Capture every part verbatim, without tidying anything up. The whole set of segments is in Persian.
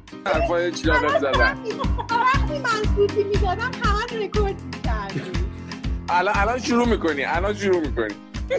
حرفای جالب زدن. وقتی من سوتی میدادم همه رکورد میکردی. الان الان شروع میکنی الان شروع میکنی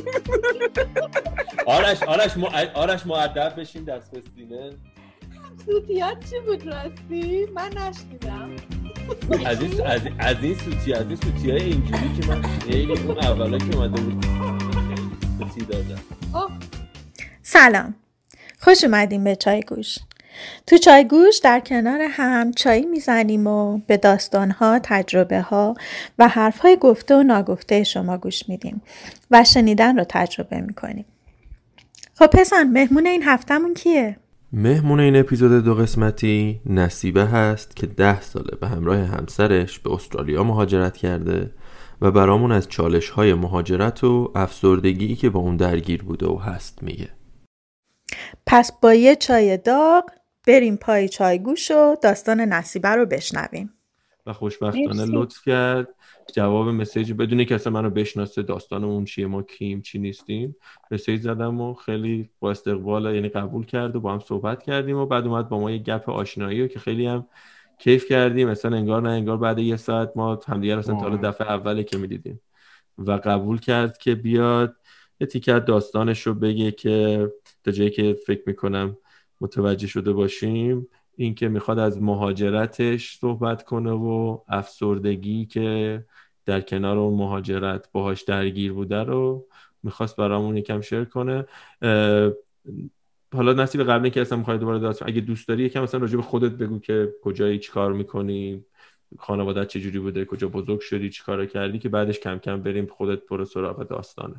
آرش آرش م... آرش مؤدب بشین دست به سینه. سوتیات چی بود راستی؟ من نشنیدم. از این از از این سوتی از این سوتیای اینجوری که من خیلی اون اولا که اومده بود سوتی دادم. سلام، خوش اومدیم به چای گوش. تو چای گوش در کنار هم چای میزنیم و به داستانها، تجربه ها و حرفهای گفته و ناگفته شما گوش میدیم و شنیدن رو تجربه میکنیم. خب پسان، مهمون این هفتمون کیه؟ مهمون این اپیزود دو قسمتی نصیبه هست که ده ساله به همراه همسرش به استرالیا مهاجرت کرده و برامون از چالش‌های مهاجرت و افسردگی که با اون درگیر بوده و هست میگه. پس با یه چای داغ بریم پای چایگوش و داستان نصیبه رو بشنویم. و خوشبختانه لطف کرد جواب مسیج بدونه که اصلا منو بشناسه، داستان اون چیه، ما کیم، چی نیستیم. مسیج زدم و خیلی با استقبال، یعنی قبول کرد و با هم صحبت کردیم و بعد اومد با ما یه گپ آشنایی و که خیلی هم کیف کردیم. مثلا انگار نه انگار بعد یه ساعت ما همدیگه اصلا تا دفعه اوله که می‌دیدیم و قبول کرد که بیاد یه تیکه داستانش رو بگه که تا جایی که فکر میکنم متوجه شده باشیم این که میخواد از مهاجرتش صحبت کنه و افسردگی که در کنار اون مهاجرت باهاش درگیر بوده رو میخواست برامون یکم شیر کنه. حالا نصیب قبلی که اصلا میخوای دوباره داستان اگه دوست داری یکم مثلا راجع به خودت بگو که کجایی، چی کار میکنی، خانواده‌ات چجوری بوده، کجا بزرگ شدی، چی کارا کردی، که بعدش کم کم بریم خودت برو سراغ داستانت.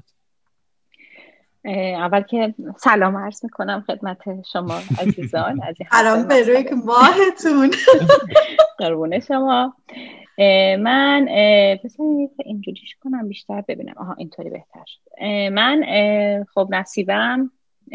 اول که سلام عرض میکنم خدمت شما عزیزان. سلام به روی ماهتون. قربون شما. من پس اینجوریش کنم بیشتر ببینم. آها اینطوری بهتر شد. من خب نصیبم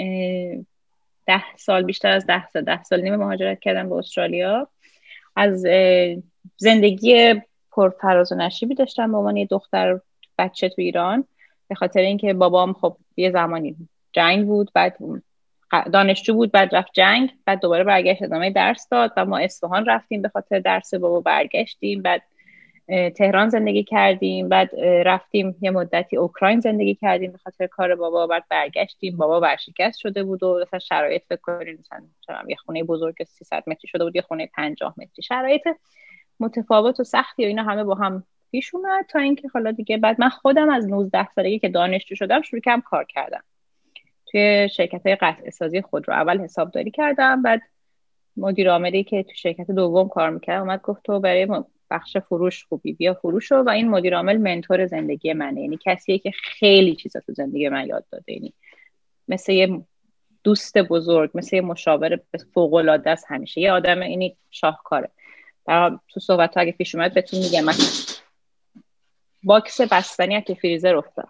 ده سال بیشتر از ده سال ده سال نیم مهاجرت کردم به استرالیا. از زندگی پرفراز و نشیبی داشتم به عنوان یه دختر بچه تو ایران، به خاطر اینکه بابام خب یه زمانی جنگ بود، بعد دانشجو بود، بعد رفت جنگ، بعد دوباره برگشت ادامه درس داد و ما اصفهان رفتیم به خاطر درس بابا، برگشتیم، بعد تهران زندگی کردیم، بعد رفتیم یه مدتی اوکراین زندگی کردیم به خاطر کار بابا، بعد برگشتیم. بابا ورشکست شده بود و مثلا شرایط فکر کنید مثلا یه خونه بزرگ سیصد متری شده بود، یه خونه پنجاه متری، شرایط متفاوت و سختی و اینا همه با هم پیش اومد تا اینکه حالا دیگه بعد من خودم از نوزده سالگی که دانشجو شدم شروع کردم کار کردم توی شرکت‌های قطع سازی خودرو. اول حسابداری کردم، بعد مدیر عاملی که تو شرکت دوم کار می‌کرد اومد گفت تو برای بخش فروش خوبی، بیا فروش رو. و این مدیر عامل منتور زندگی منه، یعنی کسیه که خیلی چیزا تو زندگی من یاد داده، یعنی مثل یه دوست بزرگ، مثل یه مشاور فوق‌العاده است. همیشه یه آدم اینی شاهکاره. در تو صحبت اگه پیش اومد بهتون میگم من باکس بستنی که فریزر افتاد.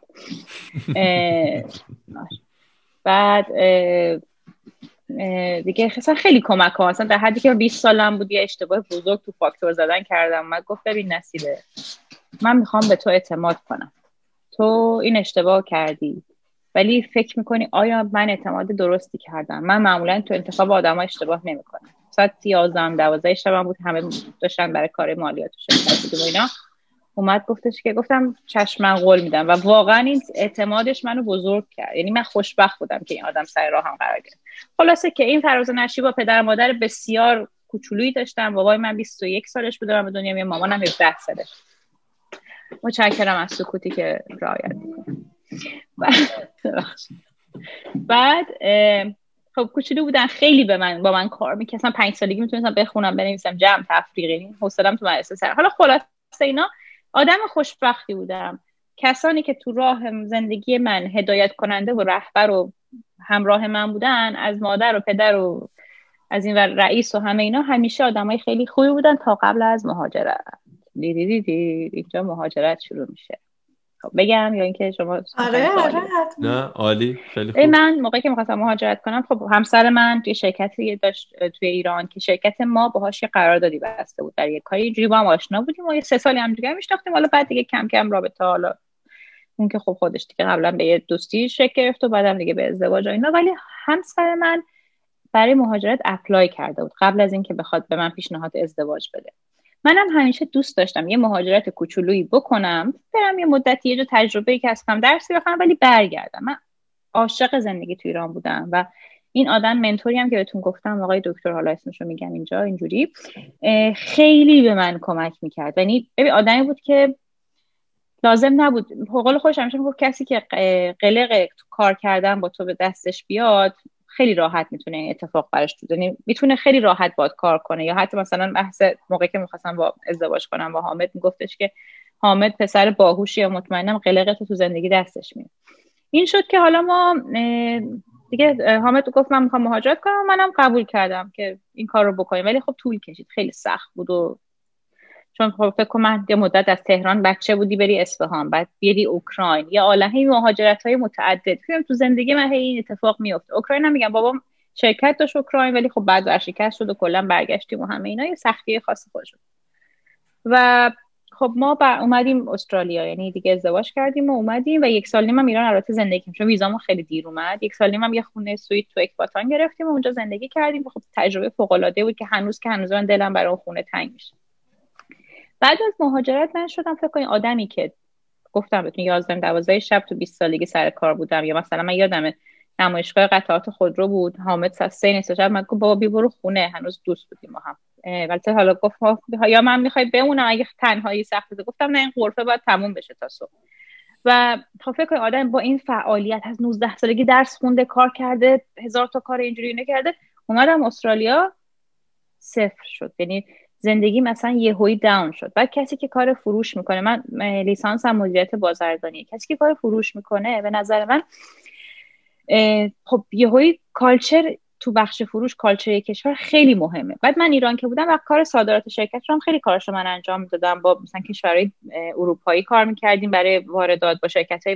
بعد اه اه دیگه خیلی خیلی کمک ها، مثلا در حدی که بیست سالم بود یه اشتباه بزرگ تو فاکتور زدن کردم. من گفت ببین نصیبه، من میخوام به تو اعتماد کنم، تو این اشتباه کردی ولی فکر میکنی آیا من اعتماد درستی کردم؟ من معمولا تو انتخاب آدم ها اشتباه نمیکنم. ساعت یازده دوازده شب بود، همه داشتن برای کار مالیات شرکت بود و اینا. اومد گفتش که گفتم چشم من قول میدم و واقعا این اعتمادش منو بزرگ کرد. یعنی من خوشبخت بودم که این آدم سر راهم قرار گرفت. خلاصه که این فراز و نشیب با پدر مادر بسیار کوچولویی داشتم. بابای من بیست و یک سالش بود من به دنیا میام، مامانم هفده سالش. متشکرم از سکوتی که رعایت می‌کنه. بعد خب کوچولو بودن، خیلی به من با من کار می‌کردن. پنج سالگی میتونستم بخونم بنویسم، جمع تفریقی، حوصله‌ام تو مدرسه سر. حالا خلاصه اینا آدم خوشبختی بودم. کسانی که تو راه زندگی من هدایت کننده و رهبر و همراه من بودن، از مادر و پدر و از این ور رئیس و همه اینا، همیشه آدمای خیلی خوبی بودن تا قبل از مهاجرت. دیدی دیدی اینجا مهاجرت شروع میشه. خب بگم یا اینکه شما؟ آره آره نه عالی، خیلی خوب. من موقعی که می‌خواستم مهاجرت کنم، خب همسر من توی شرکتی داشت توی ایران که شرکت ما باهاش یه قراردادی بسته بود در یک کاری، اینجوری با هم آشنا بودیم و یه سه سالی هم دیگه میشناختیم. حالا بعد دیگه کم کم رابطه، حالا اون که خب خودش دیگه قبلا به یه دوستی شکل گرفت و بعدم دیگه به ازدواج و اینا. ولی همسر من برای مهاجرت اپلای کرده بود قبل از اینکه بخواد به من پیشنهاد ازدواج بده. منم همیشه دوست داشتم یه مهاجرت کوچولویی بکنم، برم یه مدتی یه جا تجربه کسب کنم، درسی بخونم، ولی برگردم. من عاشق زندگی تو ایران بودم و این آدم منتوری هم که بهتون گفتم، آقای دکتر، حالا اسمشو میگم اینجا اینجوری، خیلی به من کمک میکرد. یعنی ببین آدمی بود که لازم نبود، حقوق خودش همیشه میگفت کسی که قلق کار کردن با تو به دستش بیاد خیلی راحت میتونه اتفاق براش تو، یعنی میتونه خیلی راحت باهات کار کنه. یا حتی مثلا بحث موقعی که میخواستم با ازدواج کنم با حامد، میگفتش که حامد پسر باهوشی و مطمئنم قلق تو تو زندگی دستش میاد. این شد که حالا ما دیگه، حامد گفت من میخوام مهاجرت کنم، منم قبول کردم که این کار رو بکنیم، ولی خب طول کشید، خیلی سخت بود. و چون خب فکر کنم من یه مدت از تهران بچه بودی بری اصفهان، بعد بیری اوکراین، یا عالمه مهاجرت‌های متعدد. فکر تو زندگی من این اتفاق میفته. اوکراین هم میگم بابام شرکت داشت اوکراین، ولی خب بعد ورشکست شد و کلا برگشتیم و همه اینا یه سختی خاصی خودش. و خب ما با اومدیم استرالیا، یعنی دیگه ازدواج کردیم و اومدیم و یک سال نیم هم ایران البته زندگی کردیم، چون ویزامون خیلی دیر اومد. یک سال نیم هم یه خونه سویت تو اکباتان گرفتیم و اونجا زندگی کردیم. خب تجربه فوق‌العاده بود که هنوز که هنوز من دلم برای اون خونه تنگ میشه. بعد از مهاجرت من شدم فکر کنید آدمی که گفتم بهتون یازده دوازده شب تو بیست سالگی سر کار بودم. یا مثلا من یادمه نمایشگاه قطعات خودرو بود، حامد ساعت سه نصف شب من گفت بابا بی برو خونه، هنوز دوست بودیم ما هم. البته حالا گفت یا من میخوای بمونم اگه تنهایی سخته، گفتم نه، این غرفه باید تموم بشه تا صبح. و خب فکر کنید آدم با این فعالیت از نوزده سالگی درس خونده، کار کرده، هزار تا کار اینجوری نکرده، اومدم استرالیا صفر شد. یعنی زندگی مثلا یهویی داون شد. بعد کسی که کار فروش میکنه، من لیسانسم مدیریت بازرگانی، کسی که کار فروش میکنه به نظر من خب یهویی کالچر تو بخش فروش، کالچر کشور خیلی مهمه. بعد من ایران که بودم و کار صادرات شرکت رو هم خیلی کارشو من انجام میدادم، با مثلا کشورهای اروپایی کار میکردیم برای واردات، با شرکت‌های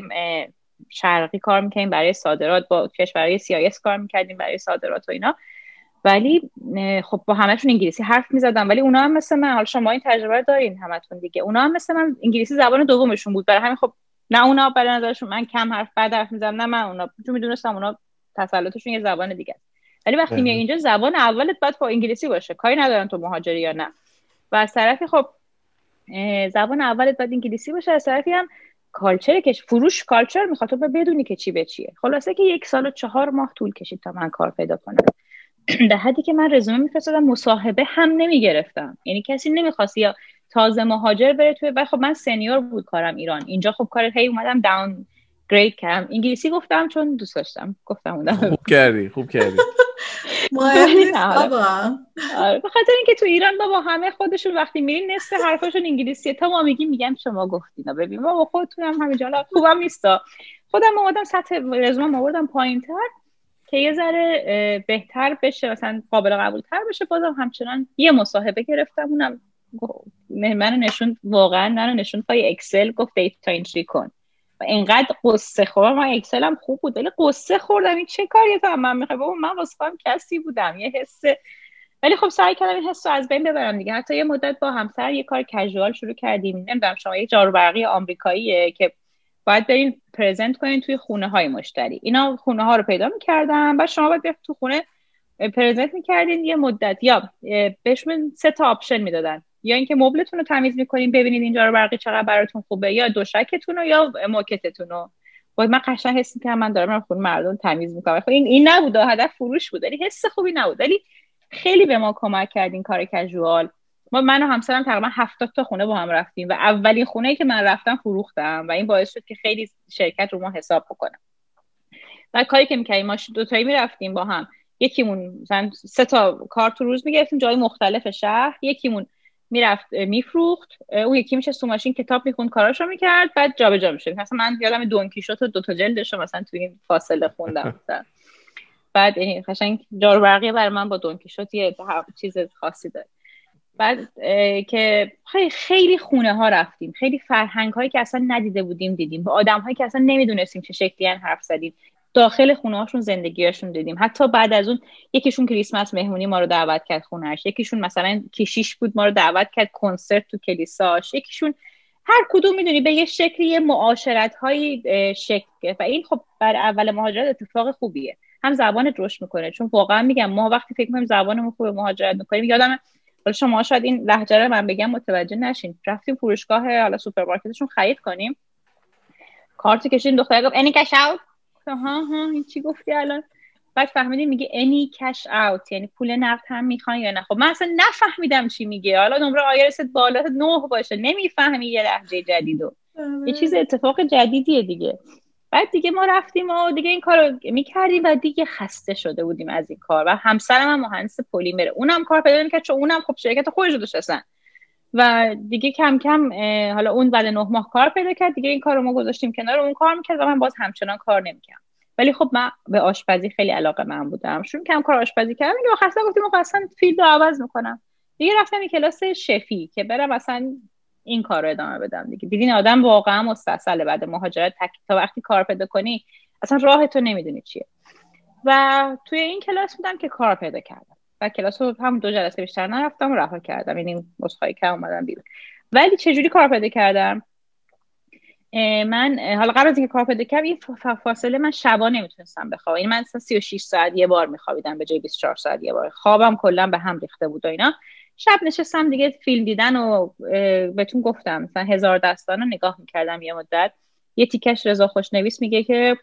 شرقی کار میکردیم برای صادرات، با کشورهای سی آی اس کار میکردیم برای صادرات و اینا. ولی خب با همه‌شون انگلیسی حرف می‌زدم، ولی اونا هم مثل من، حالا شما این تجربه دارین همتون دیگه، اونا هم مثل من انگلیسی زبان دومشون بود. برای همین خب نه اونا برای نظرشون من کم حرف بد حرف می‌زدم، نه من اونا، چون می‌دونستم اونا تسلطشون یه زبان دیگه است. ولی وقتی میای اینجا زبان اولت باید با انگلیسی باشه، کاری ندارن تو مهاجری یا نه. و از طرفی خب زبان اولت باید انگلیسی باشه، از طرفی هم کالچر که فروش کالچر می‌خواد تو بدونی که چی به چیه. خلاصه که یک سال و چهار ماه طول کشید تا من کار پیدا کنم. در حدی که من رزومه میفرستادم مصاحبه هم نمیگرفتم، یعنی کسی نمیخواست یا تازه مهاجر بره توی. بعد خب من سنیور بود کارم ایران، اینجا خب کار هی اومدم داون گرید کردم، انگلیسی گفتم چون دوست داشتم گفتم اونم خوب کردی خوب کردی مهم نیست بابا. آره به خاطر اینکه تو ایران بابا همه خودشون وقتی میرین نصف حرفاشون انگلیسیه، تا ما میگیم میگم شما گفتینا، ببین بابا خودتون هم همینجا خوبم نیستا. خودم اومدم سطح رزومم آوردم پایین‌تر که یه ذره بهتر بشه، مثلا قابل قبول تر بشه. بازم همچنان یه مصاحبه گرفتم، اونم منو نشون، واقعا منو نشون پای اکسل، گفت دیتا انتری کن. و اینقدر قصه خوردم، من اکسلم خوب بود ولی قصه خوردم این چه کاریه تا من میخوام، بابا من واسه خودم کسی بودم، یه حس. ولی خب سعی کردم این حس رو از بین ببرم دیگه. حتی یه مدت با همسر یه کار کژوال شروع کردیم، نمیدونم شما، یه جارو برقی آمریکاییه که باید برین پرزنت کنین توی خونه های مشتری. اینا خونه ها رو پیدا می‌کردن، بعد شما باید برید تو خونه پرزنت می‌کردین یه مدت، یا بهشون سه تا آپشن میدادن، یا اینکه مبلتون رو تمیز می‌کنین ببینید اینجا رو برقی چقدر براتون خوبه، یا دوشکتون رو یا موکتتون رو. باید من قشنگ حس می‌کردم من دارم خونه مردم تمیز می‌کنم. خب این این نبود، هدف فروش بود، ولی حس خوبی نبود. ولی خیلی به ما کمک کردین کار کژوال. ما من و همسرم تقریبا هفتاد تا خونه با هم رفتیم و اولین خونه‌ای که من رفتم فروختم و این باعث شد که خیلی شرکت رو ما حساب بکنم. و کاری که می‌کردیم ما دو تایی می‌رفتیم با هم، یکیمون مثلا سه تا کار تو روز می‌گرفتیم جای مختلف شهر، یکیمون میرفت میفروخت، اون یکی میشه تو ماشین کتاب میخوند کاراشو میکرد، بعد جابجا میشه. مثلا من یادم دون کیشوت دو تا جلدشو مثلا تو این فاصله خوندم. بعد این قشنگ جارو برقی برای من با دون کیشوت یه چیز خاصی داره. بعد که خیلی خیلی خونه ها رفتیم، خیلی فرهنگ هایی که اصلا ندیده بودیم دیدیم، با آدم هایی که اصلا نمیدونستیم چه شکلی ان حرف زدیم، داخل خونه هاشون زندگیاشون دیدیم. حتی بعد از اون یکیشون کریسمس مهمونی ما رو دعوت کرد خونه‌اش، یکیشون مثلا کشیش بود ما رو دعوت کرد کنسرت تو کلیساش، یکیشون هر کدوم میدونی به یه شکلی معاشرت هایی شکل. و این خب برای اول مهاجرت اتفاق خوبیه. هم زبانت رشد میکنه. چون واقعا میگم ما وقتی فکر میکنیم زبانمون خوبه مهاجرت میکنیم، یادم حالا شما شاید این لهجه رو من بگم متوجه نشین، رفتیم فروشگاه حالا سوپرمارکتشون خرید کنیم، کارت کشیدیم، دختر گفت any cash out، ها ها این چی گفتی الان؟ بعد فهمیدیم میگه any cash out، یعنی پول نقد هم میخوان یا نه. خب من اصلا نفهمیدم چی میگه، حالا نمره آیرست بالا نه باشه نمیفهمی یه لهجه جدیدو، یه چیز اتفاق جدیدیه دیگه. بعد دیگه ما رفتیم و دیگه این کارو میکردیم و دیگه خسته شده بودیم از این کار. و همسرم هم مهندس پلیمره، اونم کار پیدا نمی‌کرد چون اونم خب شرکت خودش رو داشت اصلا. و دیگه کم کم حالا اون بعد نه ماه کار پیدا کرد دیگه، این کارو ما گذاشتیم کنار، اون کار میکرد و من باز همچنان کار نمیکردم. ولی خب من به آشپزی خیلی علاقه من بودم، شروع کردم کار آشپزی کردم. دیگه آخرش گفتم آقا اصلا فیلدو عوض میکنم دیگه، رفتم این کلاس شفی که برم اصلا این کار رو ادامه بدم دیگه. دیدین آدم واقعا مستاصله بعد مهاجرت تک تا وقتی کار پیدا کنی اصلا راه تو نمیدونی چیه. و توی این کلاس بودم که کار پیدا کردم و کلاس رو هم دو جلسه بیشتر نرفتم و رها کردم، یعنی مسخای کردم اومدم بیرون. ولی چجوری کار پیدا کردم؟ من حالا قبل از اینکه کار پیدا کردم این فاصله من شبا نمیتونستم بخوابم، یعنی من مثلا سی و شش ساعت یه بار میخوابیدم به جای بیست و چهار ساعت یه بار. خوابم کلا به هم ریخته بود و اینا. شب نشستم دیگه فیلم دیدن و بهتون گفتم مثلا هزار داستان رو نگاه میکردم یه مدت. یه تیکش رضا خوشنویس میگه که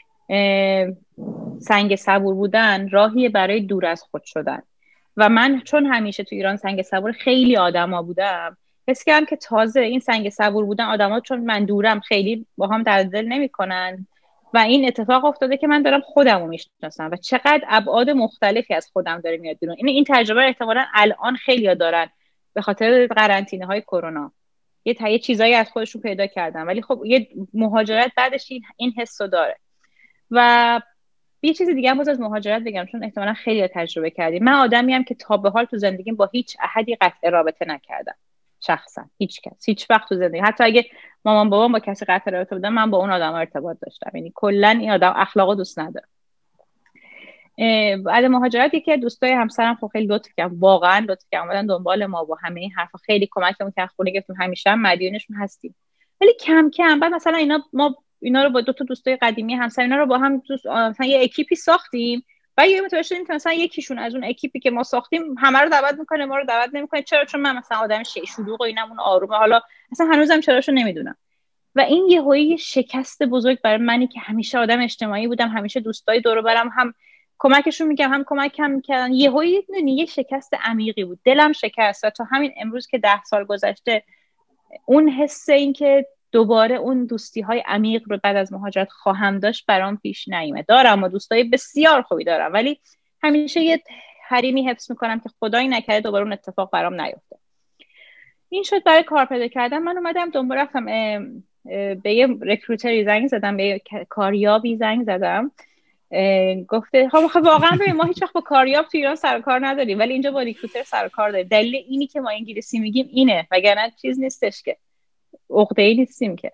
سنگ صبور بودن راهی برای دور از خود شدن. و من چون همیشه تو ایران سنگ صبور خیلی آدما بودم، حس کردم که تازه این سنگ صبور بودن آدما چون من دورم خیلی با هم درد دل نمی‌کنن و این اتفاق افتاده که من دارم خودمو میشناسم و چقدر ابعاد مختلفی از خودم داره میاد بیرون. این این تجربه احتمالاً الان خیلی‌ها دارن به خاطر قرنطینه‌های کرونا، یه تا یه چیزایی از خودشون پیدا کردن. ولی خب یه مهاجرت بعدش این حسو داره. و یه چیز دیگه هم باز از مهاجرت بگم چون احتمالاً خیلی‌ها تجربه کردیم، من آدمیم که تا به حال تو زندگیم با هیچ احدی قطع رابطه نکردم. شخصا هیچ کس هیچ وقت تو زندگی، حتی اگه مامان بابام با کسی قطع رابطه بودن، من با اون آدم ارتباط داشتم. یعنی کلا این آدم اخلاقو دوست نداره. بعد مهاجرت یکی از دوستای همسرم خب خیلی لطف کردن، واقعا لطف کردن، اومدن دنبال ما با همه این حرفا خیلی کمکمون کردن، خونه گرفتیم، همیشه هم مدیونشون هستیم. ولی کم کم بعد مثلا اینا ما اینا رو با دو تا دوستای قدیمی همسر اینا رو با هم دوست مثلا یه اکیپی ساختیم و یه متوجه شدیم که مثلا یکیشون از اون اکیپی که ما ساختیم همه رو دعوت میکنه، ما رو دعوت نمیکنه. چرا؟ چون من مثلا آدم شلوغ و اینم اون آرومه، حالا اصلا هنوزم چراشو نمیدونم. و این یهویی شکست بزرگ برای منی که همیشه آدم اجتماعی بودم، همیشه دوستای دور و برم هم کمکشون میکردم هم کمکم میکردن، یهویی یه شکست عمیقی بود، دلم شکست. و تا همین امروز که ده سال گذشته اون حس این که دوباره اون دوستی های عمیق رو بعد از مهاجرت خواهم داشت برام پیش نیامد. دارم و دوستای بسیار خوبی دارم، ولی همیشه یه حریمی حفظ میکنم که خدایی نکرده دوباره اون اتفاق برام نیفته. این شد برای کار پیدا کردن. من اومدم دنبال رفتم به یه رکروتری زنگ زدم، به یه کاریابی زنگ زدم، گفته خب خب واقعا ببین ما هیچ وقت با کاریاب تو ایران سر کار نداریم ولی اینجا با ریکروتر سر کار داریم. دلیل اینی که ما انگلیسی میگیم اینه، وگرنه چیز نیستش که عقده‌ای نیستیم که.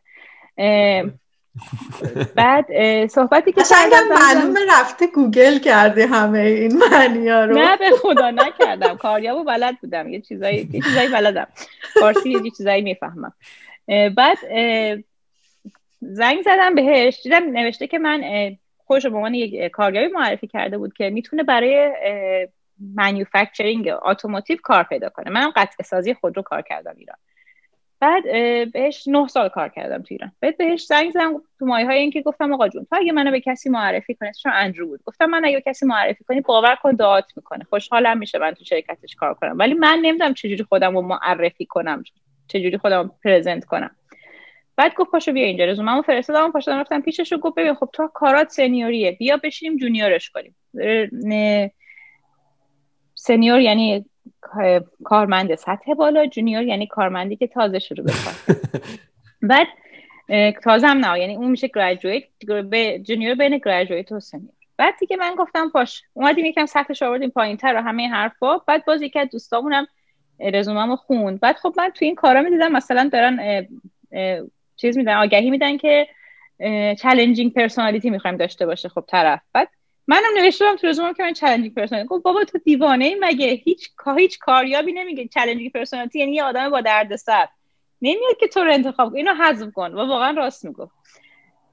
بعد صحبتی که اصلا معلومه رفته گوگل کردی همه این معنی‌ها رو. نه به خدا نکردم، کاریابو بلد بودم، یه چیزایی یه چیزایی بلدم، فارسی یه چیزایی میفهمم. بعد زنگ زدم بهش، دیدم نوشته که من خودش رو به عنوان یک کارگری معرفی کرده بود که میتونه برای مانیفکتچرینگ اتوماتیو کار پیدا کنه. منم قطع سازی خودرو کار کردم ایران. بعد بهش نه سال کار کردم تو ایران. بعد بهش زنگ زدم تو مایه‌های این که گفتم آقا جون تو اگه منو به کسی معرفی کنی، چون اندرو بود، گفتم من اگه کسی معرفی کنی باور کن دعات میکنه، خوشحالم میشه من تو شرکتش کار کنم، ولی من نمیدونم چجوری خودم رو معرفی کنم، چجوری خودم رو پرزنت کنم. بعد گفت پاشو بیا اینجا، رزومه‌مو فرستادم، پاشو رفتم پیشش و گفت ببین خب تو کارات سنیوریه، بیا بشینیم جونیورش کنیم. نه سنیور یعنی کارمند سطح بالا، جونیور یعنی کارمندی که تازه شروع بکنه. بعد تازه هم نه، یعنی اون میشه گریجویت، به جونیور بین گریجویت و سنیور. بعد دیگه من گفتم باش، اومدیم یکم سطحش آوردیم پایین‌تر و همه حرفا. بعد باز یکی از دوستامونم رزومه‌مو خوند. بعد خب من تو این کارا می‌دیدم مثلا دارن اه اه چیز میدن، آگهی میدن که چالنجینگ پرسونالیتی می‌خوایم داشته باشه خب طرف. بعد منم نوشتم تو رزومم که من چالنجینگ پرسونالیتی. گفت بابا تو دیوانه‌ای مگه؟ هیچ هیچ کاریابی نمیگه چالنجینگ پرسونالیتی یعنی یه آدم با دردسر، نمیاد که تو رو انتخاب کنی، اینو حذف کن. و واقعا راست میگفت.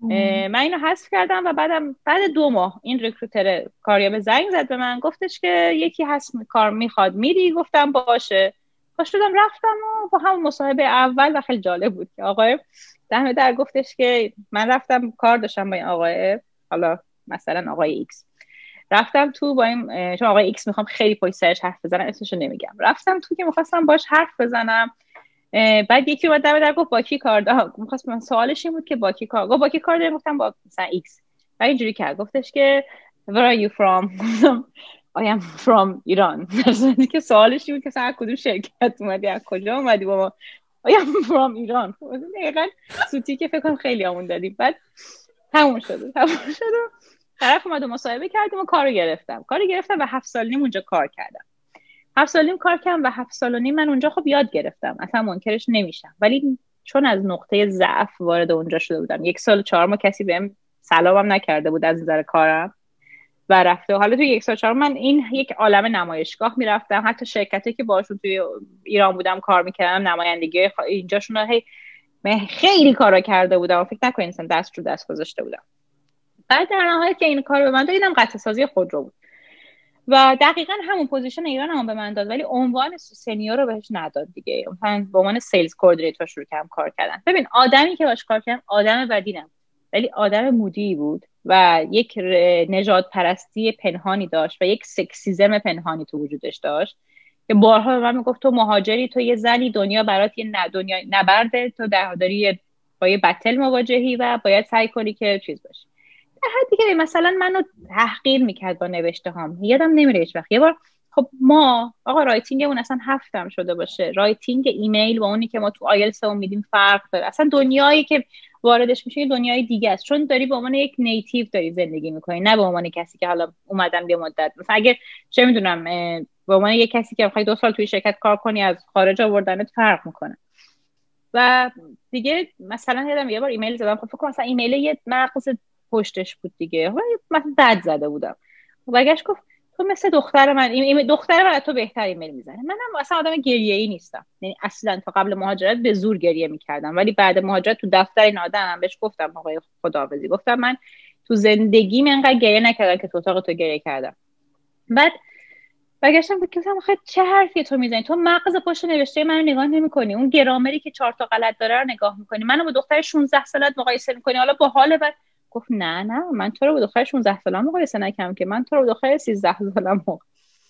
من اینو حذف کردم و بعدم بعد دو ماه این رکروتر کاریاب زنگ زد به من، گفتش که یکی هست کار میخواد میری؟ گفتم باشه. پا شدم رفتم و با هم مصاحبه اول و خیلی جالب بود که آقای دم در گفتش که من رفتم کار داشتم با این آقای، حالا مثلا آقای ایکس، رفتم تو با این، چون آقای ایکس میخوام خیلی پشت سرش حرف بزنم اسمشو نمیگم، رفتم تو که میخواستم باش حرف بزنم. بعد یکی اومد دم در گفت با کی کار داری؟ می‌خواست من سوالش این بود که با کی کار، گفت با کی کار داری؟ گفتم با مثلا ایکس. بعد اینجوری کرد گفتش که where are you from؟ I am from ایران. مثلا که سوالش این بود که از کدوم شرکت اومدی، از کجا اومدی بابا؟ I am from ایران. دقیقاً صوتی که فکر کنم خیلی همون دادیم. بعد تموم شد تموم شد طرف اومد و مصاحبه کردیم و کارو گرفتم کارو گرفتم و هفت سال نیم اونجا کار کردم. هفت سال نیم کار کردم و هفت سال و نیم من اونجا خب یاد گرفتم، اصلا منکرش نمیشم، ولی چون از نقطه ضعف وارد اونجا شده بودم، یک سال چهار ماه کسی بهم سلامم نکرده بود از نظر کارم و رفته. حالا توی یک سال چهار من این یک عالم نمایشگاه میرفتم، حتی شرکتی که باشون توی ایران بودم کار میکردم نمایندگی اینجاشون هی من خیلی کارا کرده بودم و فکر نکنین مثلا دست رو دست گذاشته بودم. بعد در نهایت که این کارو به من دادم قطع سازی خودرو بود و دقیقاً همون پوزیشن ایران هم به من داد، ولی عنوان سنیور رو بهش نداد دیگه. من به عنوان سیلز کوردینیتور شروع کردم کار کردن. ببین آدمی که باش کار کردم آدم بدی نبود، ولی آدم مودی بود و یک نژاد پرستی پنهانی داشت و یک سکسیزم پنهانی تو وجودش داشت که بارها به من میگفت تو مهاجری، تو یه زنی، دنیا برات یه نه دنیا نبرده، تو در داری با یه بتل مواجهی و باید سعی کنی که چیز باشی. حتی که مثلا منو تحقیر میکرد با نوشته هام، یادم نمیره هیچ وقت. یه بار خب ما آقا رایتینگمون اصلا هفتم شده باشه، رایتینگ ایمیل با اونی که ما تو آیلتس هم میدیم فرق داره، اصلا دنیایی که واردش میشه دنیای دیگه است، چون داری به عنوان یک نیتیو داری زندگی میکنی، نه به عنوان کسی که حالا اومدم یه مدت مثلا اگه چه میدونم به عنوان یک کسی که میخوای دو سال توی شرکت کار کنی از خارج آوردنت فرق میکنه. و دیگه مثلا یادم یه بار ایمیل زدم، خب فکر کنم مثلا ایمیل یه مغز پشتش بود دیگه، مثلا دد زده بودم، برگشت گفت تو مثل دختر من، این دختر من تو بهتر ایمیل میزنه. منم اصلا آدم گریه‌ای نیستم، یعنی اصلا تا قبل مهاجرت به زور گریه میکردم، ولی بعد مهاجرت تو دفتر این آدم بهش گفتم آقای خداحافظی، گفتم من تو زندگیم انقدر گریه نکردم که تو اتاق تو گریه کردم. بعد برگشتم گفتم آخه چه حرفی تو میزنی؟ تو مغز پشت نوشته منو نگاه نمی‌کنی، اون گرامری که چهار تا غلط داره رو نگاه می‌کنی، منو با دختر شانزده سالت مقایسه می‌کنی، حالا با حال بعد. گفت نه نه من تو رو با دختر شانزده سالم مقایسه نکردم که، من تو رو با دختر سیزده سالم مقایسه.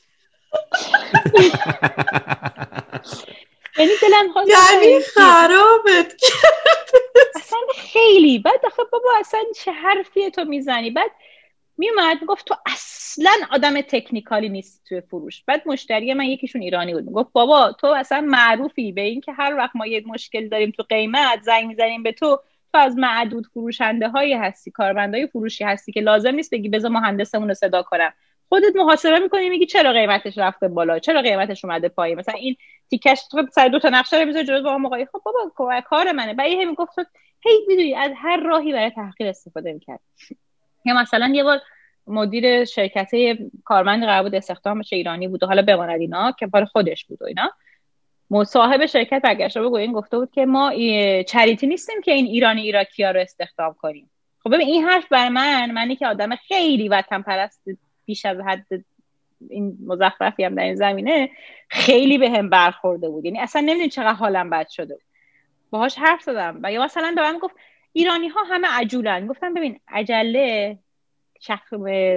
یعنی دلم خواست یعنی خرابت اصلا خیلی. بعد آخه بابا اصلا چه حرفیه تو میزنی؟ بعد میومد میگفت تو اصلا آدم تکنیکالی نیستی توی فروش. بعد مشتری من یکیشون ایرانی بود، میگفت بابا تو اصلا معروفی به این که هر وقت ما یه مشکل داریم تو قیمت زنگ میزنیم به تو، تو از معدود فروشنده هایی هستی، کارمندای فروشی هستی که لازم نیست بگی بذار مهندسمون رو صدا کنم، خودت محاسبه میکنی میگی چرا قیمتش رفته بالا، چرا قیمتش اومده پایین، مثلا این تیکش سر دو تا نقشه رو بذار جلو با هم آقای. خب بابا کار منه. بعد هی میگفت هی میدونی از هر راهی برای تحقیر استفاده میکرد. یا مثلا یه بار مدیر شرکت کارمند قرار بود استخدام بشه ایرانی بود و حالا بماند اینا که کار خودش بود و اینا، مصاحب شرکت برگشت بگو این گفته بود که ما چریتی نیستیم که این ایرانی ایراکی‌ها رو استخدام کنیم. خب ببین این حرف بر من، منی که آدم خیلی وطن پرست بیش از حد این مزخرفی هم در این زمینه، خیلی بهم برخورده بود، یعنی اصلا نمیدونی چقدر حالم بد شده. باهاش حرف زدم و یا مثلا به من گفت ایرانی ها همه عجولن. گفتم ببین عجله شخص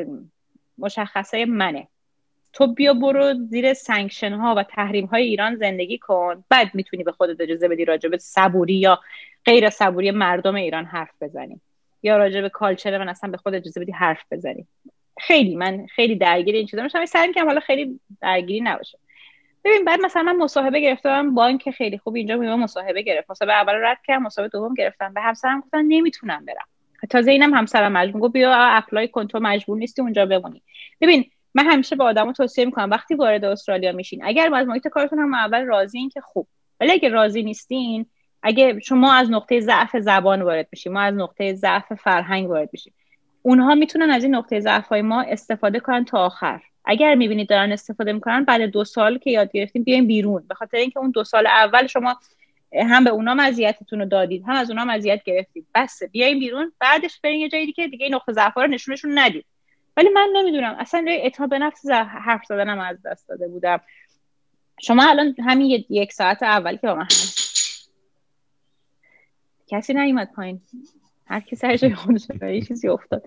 مشخصه منه، تو بیا برو زیر سانکشن ها و تحریم های ایران زندگی کن، بعد میتونی به خودت اجازه بدی راجع به صبوری یا غیر صبوری مردم ایران حرف بزنی یا راجع به کالچر من اصلا به خودت اجازه بدی حرف بزنی. خیلی من خیلی درگیر این چیزا میشم، سعی می‌کنم حالا خیلی درگیری نباشه. ببین بعد مثلا من مصاحبه گرفتم، بانک خیلی خوب اینجا میام مصاحبه گرفت، مصاحبه اول رد کردم، مصاحبه دوم گرفتم، به همسرم گفتم نمیتونم برم. تازه اینم همسرم مجبور گفت بیا اپلای کن، تو مجبور نیستی اونجا بمونی. ببین من همیشه به آدمو توصیه میکنم وقتی وارد استرالیا میشین، اگر از محیط کارتون هم اول راضیین که خوب، ولی اگه راضی نیستین، اگه شما از نقطه ضعف زبان وارد میشین، ما از نقطه ضعف فرهنگ وارد میشیم، اونها میتونن از این نقطه ضعف‌های ما استفاده کنن تا آخر. اگر میبینید دارن استفاده میکنن، بعد دو سال که یاد گرفتیم بیاین بیرون، به خاطر اینکه اون دو سال اول شما هم به اونا مزیتتون رو دادید هم از اونا مزیت گرفتید، بس بیاین بیرون، بعدش برین یه جایی که دیگه نقطه ضعف رو نشونشون ندید. ولی من نمیدونم اصلا اعتماد به نفس حرف زدنم از دست داده بودم. شما الان همین یک ساعت اولی که با من هست کسی نیومد پایین، هر کی سر جای خودش یه چیزی افتاد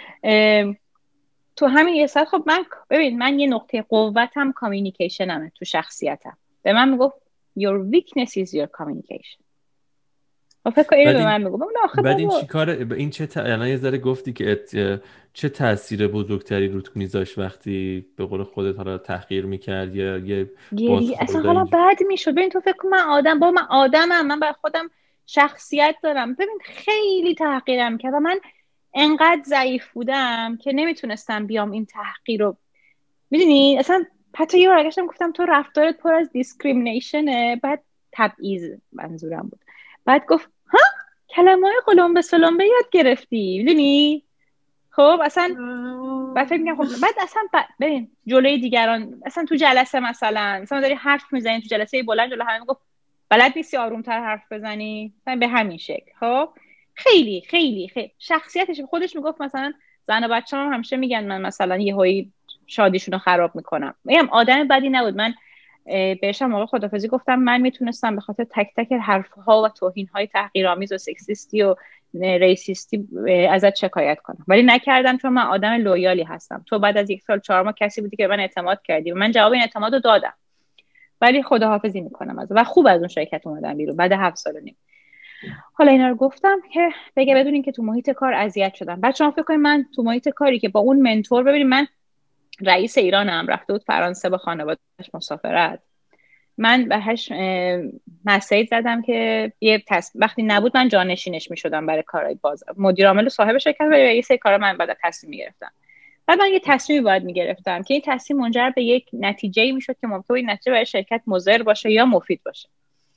تو همین یه ساعت. خب من ببین من یه نقطه قوتم کامیونیکیشنمه تو شخصیتم. به من میگفت your weakness is your communication. و فکر کنم به من میگفت بعد این چی کاره این چه ت... الان یه ذره گفتی که ات... چه تاثیر بزرگتری روت میذاشت وقتی به قول خودت حالا تحقیر میکرد یا یه گریه اصلا حالا بد میشد. ببین تو فکر کن من آدم با من آدمم، من برای خودم شخصیت دارم. ببین خیلی تحقیرم کرد و من انقدر ضعیف بودم که نمیتونستم بیام این تحقیر رو، میدونی اصلا حتی یه بار گشتم گفتم تو رفتارت پر از دیسکریمینیشنه، بعد تبعیض منظورم بود. بعد گفت ها کلمه‌های قلمبه سلمبه یاد گرفتی، میدونی خب اصلا بعد فکر میگم خب بعد اصلا ببین جلوی دیگران اصلا تو جلسه مثلا مثلا داری حرف میزنی تو جلسه بلند جلو همه میگفت بلد نیستی آرومتر حرف بزنی، مثلا به همین شکل. خب خیلی خیلی خیلی شخصیتش خودش میگفت مثلا زن و بچه‌م همیشه میگن من مثلا یهویی شادیشون رو خراب میکنم. میگم آدم بدی نبود. من بهش هم موقع خدافظی گفتم من میتونستم به خاطر تک تک حرفها و توهین‌های تحقیرآمیز و سکسیستی و ریسیستی ازت شکایت کنم، ولی نکردم چون من آدم لویالی هستم. تو بعد از یک سال چهار ماه کسی بودی که به من اعتماد کردی و من جواب این اعتماد رو دادم، ولی خداحافظی میکنم از و خوب از اون شرکت اومدم بیرون بعد هفت سال و نیم. حالا اینا رو گفتم که بگه بدونین که تو محیط کار اذیت شدم. بچه‌ها فکر کنین من تو محیط کاری که با اون منتور، ببینید من رئیس ایرانم، رفته بود فرانسه با خانواده‌اش مسافرت، من بهش مسیج زدم که یه تص... وقتی نبود من جانشینش میشدم برای کارهای باز مدیر عامل و صاحب شرکت و یه سری کارا من بعد تصمیم میگرفتم. بعد من یه تصمیمی باید میگرفتم که این تصمیم منجر به یک نتیجه‌ای میشد که ممکنه این نتیجه برای شرکت مضر باشه یا مفید باشه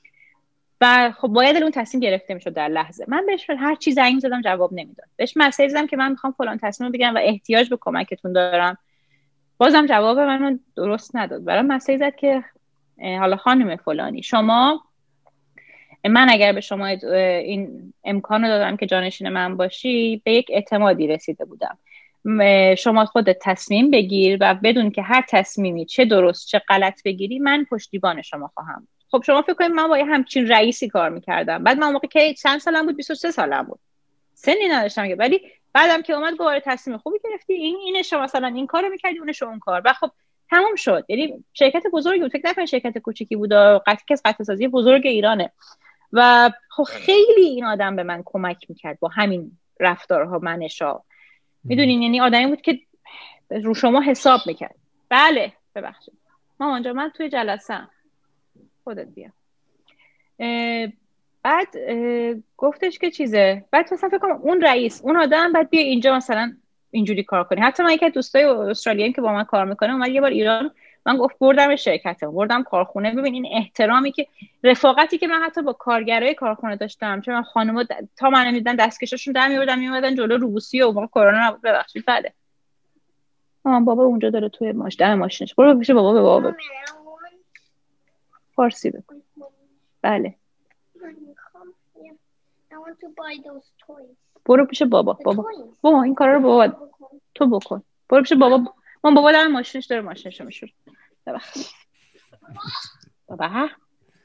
و خب باید اون تصمیم گرفته میشد در لحظه. من بهش هر چیز زنگ زدم جواب نمیداد. بهش مسیج زدم که من میخوام فلان تصمیم بگیرم و احتیاج به کمکتون دارم، بازم جواب منو درست نداد. برام مسیج زد که حالا خانم فلانی شما، من اگر به شما این امکان رو دادم که جانشین من باشی به یک اعتمادی رسیده بودم، شما خودت تصمیم بگیر و بدون که هر تصمیمی چه درست چه غلط بگیری من پشتیبان شما خواهم. خب شما فکر کنید من با یه همچین رئیسی کار میکردم. بعد من موقع که چند سالم بود بیست و سه سالم بود، سنی نداشتم که، ولی بعدم که اومد گفت تصمیم خوبی گرفتی، این اینش مثلا این کارو میکردی اونش اون کار و خب تموم شد. یعنی شرکت بزرگی بود، فکر نکن شرکت کوچیکی بود، قطعی که قطع سازی بزرگ ایرانه و خب خیلی این آدم به من کمک میکرد با همین رفتارها منشا، میدونین یعنی آدمی بود که رو شما حساب میکرد. بله ببخشید مامان جان من توی جلسه‌ام، خودت بیا. بعد گفتش که چیزه، بعد مثلا فکر کنم اون رئیس اون آدم بعد بیا اینجا مثلا اینجوری کار کنی. حتی من یکی از دوستای استرالیایی که با من کار میکنه اومد یه بار ایران، من گفت بردم شرکتم، بردم کارخونه. ببین این احترامی که رفاقتی که من حتی با کارگرای کارخونه داشتم، چون من خانم‌ها تا من میدیدن دستکشاشون در میوردن میومدن جلو روبوسی و موقع کرونا نبود. ببخشید بله مامان بابا اونجا داره توی ماش دم ماشینش، برو پیش بابا به بابا فارسی بگو. بله برو پیش بابا بابا بابا این کارا رو بابا تو بکن، برو پیش بابا. من بابا دارم ماشینش داره ماشینشو میشور. ببخشید بابا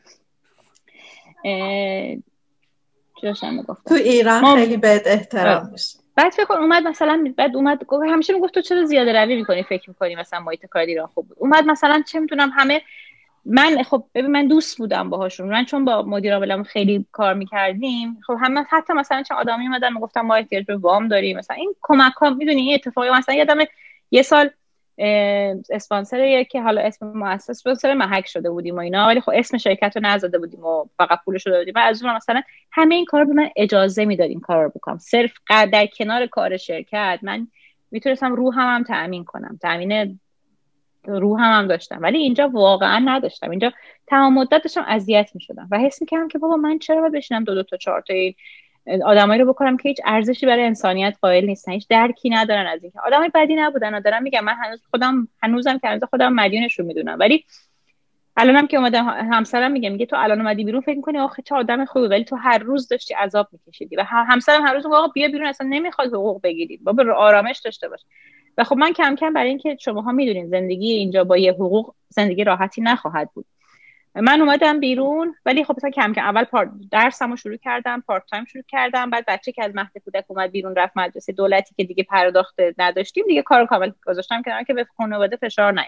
اه چی داشتم میگفتم؟ تو ایران ما... خیلی بهت احترام میشه. بعد فکر کن اومد مثلا بعد اومد گفت همیشه میگفت تو چرا زیاده روی میکنی فکر میکنی مثلا محیط کار ایران خوب بود. اومد مثلا چه میتونم همه من خب ببین من دوست بودم باهاشون، من چون با مدیر عاملم خیلی کار میکردیم خب همه حتی مثلا چه آدمی اومدن میگفتن ما احتیاج به وام داریم مثلا این کمک ها میدونی این اتفاقی. مثلا یادم یه سال اسپانسر که حالا اسم مؤسسه اسپانسر محک شده بودیم و اینا، ولی خب اسم شرکت رو نزده بودیم و فقط پولش رو دادیم و از اون مثلا همه این کارا به من اجازه میدادین کار رو بکنم صرف در کنار کار شرکت. من میتونستم روحم هم تأمین کنم، تأمین روحم هم داشتم، ولی اینجا واقعا نداشتم. اینجا تمام مدت داشتم اذیت میشدم و حس میکردم که بابا من چرا باید بشینم دو دو تا چهار تا این آدمایی رو بکنم که هیچ ارزشی برای انسانیت قائل نیستن، هیچ درکی ندارن از اینکه آدمای بدی نبودن. دارم میگم من هنوز خودم هنوزم که هنوز خودم مدیونش رو میدونم، ولی الانم که اومدم همسرم میگه میگه تو الان اومدی بیرون فکر می‌کنی آخه چه آدم خوبی، ولی تو هر روز داشتی عذاب می‌کشیدی. و همسرم هر روز میگه آقا بیا بیرون، اصلا نمیخواد حقوق بگیری، بابا آرامش داشته باش. و خب من کم کم برای اینکه شماها میدونین زندگی اینجا با یه حقوق زندگی راحتی نخواهد بود، من اومدم بیرون. ولی خب مثلا کم کم اول پارت درسمو شروع کردم، پارت تایم شروع کردم. بعد بچه که از مهد کودک اومد بیرون رفت مدرسه دولتی که دیگه پرداخت نداشتیم، دیگه کارو کامل گذاشتم کنار که به خانواده فشار نیاد.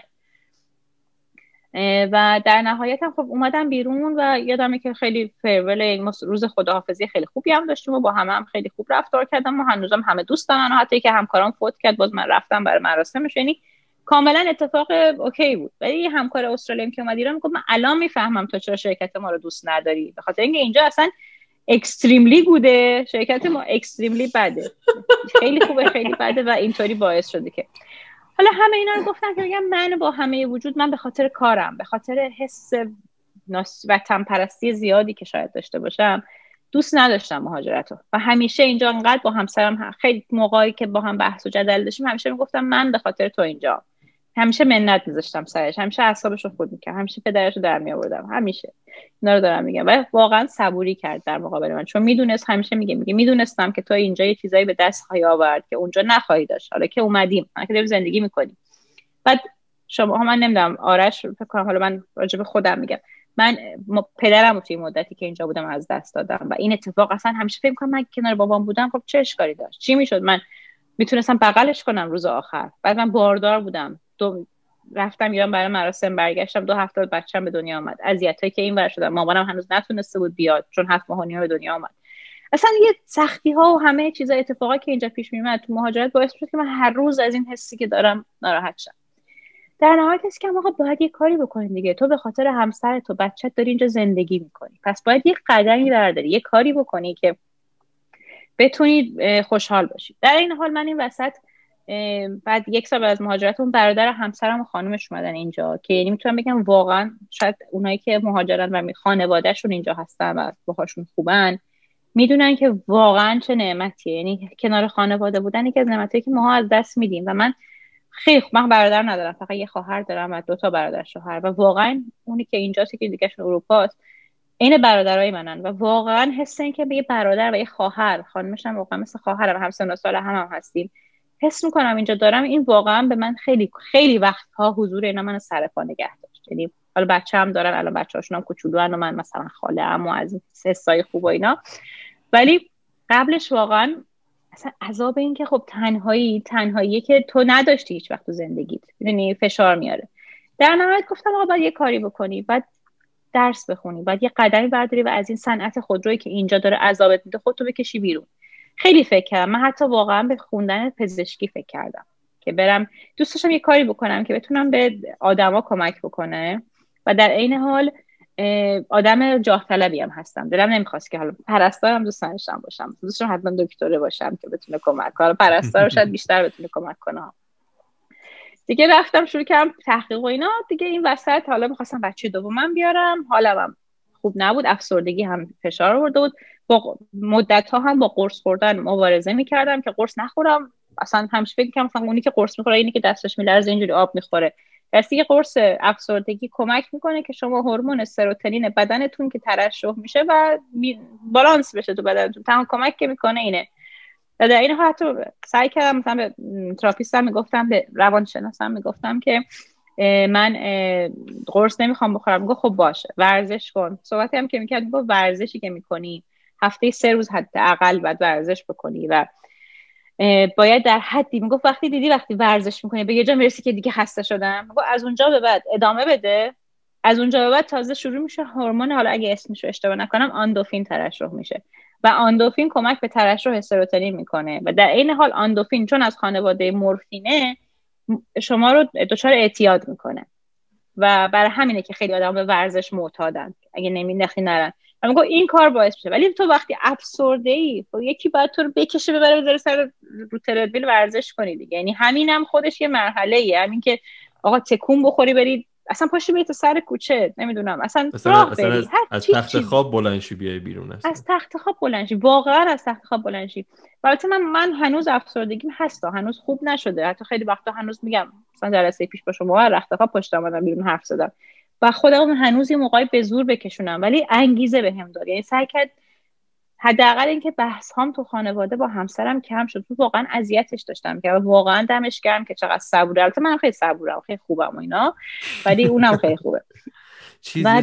و در نهایت هم خب اومدم بیرون و یادمه که خیلی فرول روز خداحافظی خیلی خوبی هم داشتیم و با همه هم خیلی خوب رفتار کردم و هنوزم همه دوست دارن. و حتی که همکارام فوت کرد باز من رفتم برای مراسمش، یعنی کاملا اتفاق اوکی بود. ولی همکار استرالیم که اومد ایران میگفت من الان میفهمم تو چرا شرکت ما رو دوست نداری، به خاطر اینکه اینجا اصلا اکستریملی بوده، شرکت ما اکستریملی بده، خیلی خوبه خیلی بده و اینطوری باعث شده که حالا همه اینا رو گفتم که میگم من با همه وجود من به خاطر کارم، به خاطر حس وطن پرستی زیادی که شاید داشته باشم دوست نداشتم مهاجرت رو. و همیشه اینجا انقدر با همسرم خیلی موقعی که با هم بحث و جدل داشتیم همیشه میگفتم من به خاطر تو اینجا، همیشه منت میذاشتم سرش، همیشه اعصابش رو خورد میکردم، همیشه پدرش رو در میآوردم، همیشه اینا رو دارم میگم. و واقعا صبوری کرد در مقابل من، چون میدونست، همیشه میگه میگه میدونستم که تو اینجا یه چیزایی به دست خواهی آورد که اونجا نخواهی داشت. حالا که اومدیم، من که داریم زندگی میکنیم. بعد شما من نمیدونم آرش فکر کنم، حالا من راجع به خودم میگم، من پدرم رو توی مدتی که اینجا بودم از دست دادم و این اتفاق اصلا همیشه فکر میکنم من کنار بابام بودم خب چه اشکالی داشت، چی میشد، من میتونستم بغلش کنم روز آخر. بعد من باردار بودم، دو رفتم ایران برای مراسم، برگشتم دو هفته بعد بچه‌م به دنیا اومد. اذیتایی که این ور شدم، مامانم هنوز نتونسته بود بیاد چون هفت ماه و نیم به دنیا اومد. اصلا یه سختی ها و همه چیزا اتفاقایی که اینجا پیش میومد تو مهاجرت باعث شد که من هر روز از این حسی که دارم ناراحت شم. در نهایت است که آقا باید یه کاری بکنی دیگه، تو به خاطر همسرت و بچت داری اینجا زندگی میکنی، پس باید یه قدمی برداری، یه کاری بکنی که بتونی خوشحال باشی. در این حال من این وسط بعد یک سال بعد از مهاجرتم برادر همسرم و خانومش اومدن اینجا که یعنی میتونم بگم واقعا شاید اونایی که مهاجرن و خانوادهشون اینجا هستن و باهاشون خوبن میدونن که واقعا چه نعمتیه. یعنی کنار خانواده بودن یکی از نعمتایی که ماها از دست میدیم. و من خیلی من برادر ندارم، فقط یه خواهر دارم و دو تا برادر شوهر و واقعا اونی که اینجاست که دیگهشون اروپاست این برادرای منن و واقعا حس این که به یه برادر و یه خواهر، خانمش هم واقعا مثل خواهرم، هم سن و سال هم, هم هستیم، حس میکنم اینجا دارم. این واقعا به من خیلی خیلی وقتها حضور اینا منو سر پا نگه داشت. یعنی حالا بچه‌ام دارن، الان بچه‌هاشون هم کوچولوان و من مثلا خاله‌ام و از این حسای خوب و اینا، ولی قبلش واقعا اصلا عذاب این که خب تنهایی تنهایی که تو نداشتی هیچ وقت تو زندگیت، میدونی فشار میاره. در نهایت گفتم آقا باید یه کاری بکنی، بعد درس بخونی، بعد یه قدمی برداری و از این صنعت خودرویی که اینجا داره عذابت میده خودتو بکشی بیرون. خیلی فکر کردم، من حتی واقعا به خوندن پزشکی فکر کردم که برم، دوست داشتم یه کاری بکنم که بتونم به آدما کمک بکنه و در عین حال آدم جاه طلبی هم هستم. دلم نمیخواست که حالا پرستارم دوست نداشتم باشم، دوست داشتم حتما دکتره باشم که بتونه کمک کنه. پرستار شاید بیشتر بتونه کمک کنه. دیگه رفتم شروع کردم تحقیق و اینا. دیگه این وسط حالا میخواستم بچه دومم بیارم، حالم خوب نبود، افسردگی هم فشار آورده بود. با مدت ها هم با قرص خوردن مبارزه میکردم که قرص نخورم. اصلا همیشه فکر می‌کردم مثلا اونی که قرص میخوره اینی که دستش میلرزه اینجوری آب میخوره. درسته که قرص افسردگی کمک میکنه که شما هورمون سروتونین بدنتون که ترشح میشه و بالانس بشه تو بدنتون، تمام کمک که میکنه اینه. و در این حال حتی سعی کردم مثلا به تراپیستم میگفتم، به روانشناسم میگفتم که من قرص نمیخوام بخورم. میگه خب باشه ورزش کن. صحبتی هم که میکرد میگه ورزشی که میکنی هفته سه روز حداقل باید ورزش بکنی و باید در حدی، میگفت وقتی دیدی وقتی ورزش میکنی به یه جا میرسی که دیگه خسته شدم، میگفت از اونجا به بعد ادامه بده، از اونجا به بعد تازه شروع میشه هورمون، حالا اگه اسمشو اشتباه نکنم آندوفین ترشح میشه و آندوفین کمک به ترشح سروتونین میکنه و در این حال آندوفین چون از خانواده مورفینه شما رو دچار اعتیاد میکنه و برای همینه که خیلی آدم به ورزش معتادن، اگه نمیندخی نرن. و میگه این کار باعث میشه. ولی تو وقتی افسرده ای خب یکی باید تو رو بکشه ببره بذاره سر رو تردمیل ورزش کنی دیگه. یعنی همینم خودش یه مرحله ایه، همین که آقا تکون بخوری بری اصلا پاشو بری تو سر کوچه، نمیدونم اصلا راه بری، از, از تخت خواب بلند شی بیای بیرون، اصلا از تخت خواب بلند شی، واقعا از تخت خواب بلند شی. البته من من هنوز افسردگیم هست، هنوز خوب نشده، حتی خیلی وقتا هنوز میگم مثلا جلسه پیش با شما رخت خواب پشت اومدم بیرون حرف زدم، و خودم هنوز یه موقعی به زور بکشونم، ولی انگیزه بهم داد. یعنی سعی کرد حداقل اینکه بحث هام تو خانواده با همسرم کم شد. تو واقعا اذیتش داشتم که واقعا دمش گرم که چقدر صبوره. البته من خیلی صبورم، خیلی خوبم و اینا، ولی اونم خیلی خوبه. بعد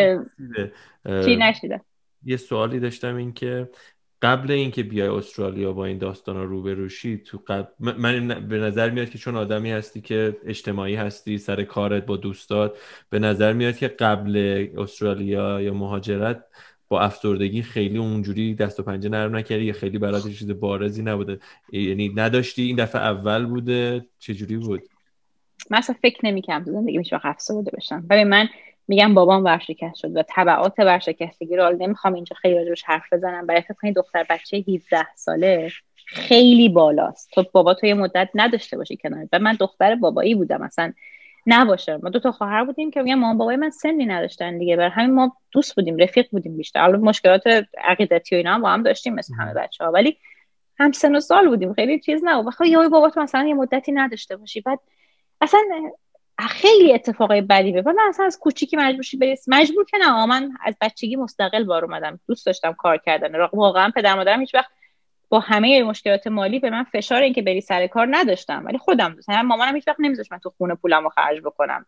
چی نشیدم. یه سوالی داشتم، این که قبل اینکه بیای استرالیا با این داستانا روبرو شی، تو قبل من به نظر میاد که چون آدمی هستی که اجتماعی هستی سر کارت با دوستات، به نظر میاد که قبل استرالیا یا مهاجرت با افسردگی خیلی اونجوری دست و پنجه نرم نکردی یا خیلی برات چیز بارزی نبوده؟ یعنی نداشتی؟ این دفعه اول بوده؟ چجوری بود؟ من اصلا فکر نمی‌کردم تو زندگی هیچ وقت افسرده بشم. ببین من میگم بابام ورشکست شد و تبعات ورشکستگی رو نمیخوام اینجا خیلی راجعش حرف بزنم، برای فکر کنید دختر بچه هفده ساله خیلی بالاست. تو بابا تو یه مدت نداشته باشی کنارت. و من دختر بابایی بودم، اصلا نباشه. ما دو تا خواهر بودیم که میگم مامان بابای من سنی نداشتن دیگه، برای همین ما دوست بودیم، رفیق بودیم بیشتر. البته مشکلات عقیدتی و اینا هم با هم داشتیم مثل همه بچه‌ها، ولی هم سن و سال بودیم، خیلی چیز نبود. بخوای یهو بابا تو مثلا یه مدتی نداشته باشی، بعد اصلا خیلی اتفاقای بدی به. من اصلا از کوچیکی مجبور شی بری، مجبور که نه، من از بچگی مستقل بار اومدم، دوست داشتم کار کردن. واقعا پدر مادرم هیچ وقت با همه مشکلات مالی به من فشار این که بری سر کار نداشتم، ولی خودم دوست داشتم. مامانم هیچ وقت نمیذاشت من تو خونه پولمو خرج بکنم.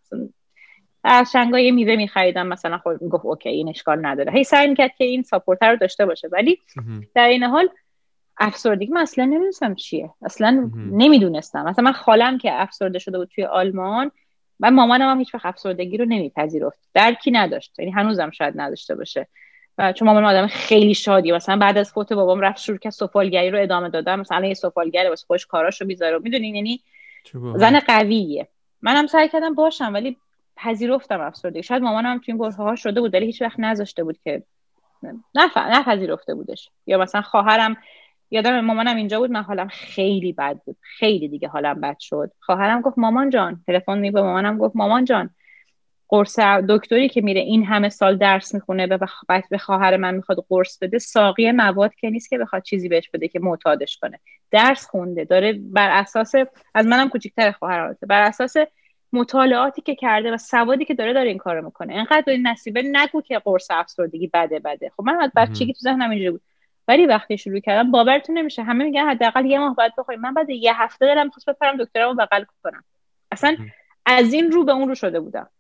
از شنگای یه میوه میخریدم مثلا، خود میگفت اوکی این اشکال نداره، هی سعی میکرد که این ساپورت رو داشته باشه. ولی در این حال افسردگی من اصلا نمیدونستم چیه، اصلا نمیدونستم. مثلا من خالم که افسرده شده بود توی آلمان و مامانم هم هیچ وقت افسردگی رو نمیپذیرفت، درکی نداشت، یعنی هنوزم شاید نداشته باشه. و چون مامان آدم خیلی شادیه، مثلا بعد از فوت بابام رفت شروع کرد سفالگری رو ادامه دادن، مثلا یه سفالگره واسه خودش کاراشو میذاره، میدونین، یعنی زن قویه. منم سعی کردم باشم ولی پذیرفتم افسردگی. شاید مامانم تو این برهه‌ها شده بود ولی هیچ وقت نذاشته بود که نف... نپذیرفته بودش. یا مثلا خواهرم، یادم مامانم اینجا بود، من حالم خیلی بد بود، خیلی دیگه حالم بد شد. خواهرم گفت مامان جان، تلفن می به مامانم گفت مامان جان، قرص دکتری که میره این همه سال درس میخونه به به خواهر من میخواد قرص بده، ساقی مواد که نیست که بخواد چیزی بهش بده که معتادش کنه. درس خونده، داره بر اساس، از منم کوچیک‌تر خواهرامه، بر اساس مطالعاتی که کرده و سوادی که داره داره این کارو میکنه. اینقدر به نصیبه نگو که قرص افسردگی بده بده. خب من از بچگی تو ذهنم اینجوری بود، ولی وقتی شروع کردم باورتون نمیشه، همه میگن حداقل یه ماه بعد بخوریم، من بعد یه هفته دلم می‌خواست بپرم دکترامو بغل کنم. اصلا از این رو به اون رو شده بودم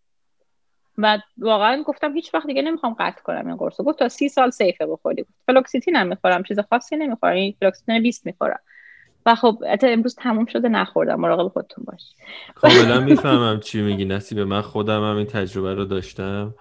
و واقعا گفتم هیچ وقت دیگه نمیخوام قطع کنم این قرصو. گفت تا سی سال سیفه بخوری. فلوکسیتین هم میخورم، چیز خاصی نمیخورم، این فلوکسیتین بیست میخورم. و خب حتی امروز تموم شده نخوردم. مراقب خودتون باش. کاملا میفهمم چی میگی نصیبه. من خودم هم این تجربه رو داشتم.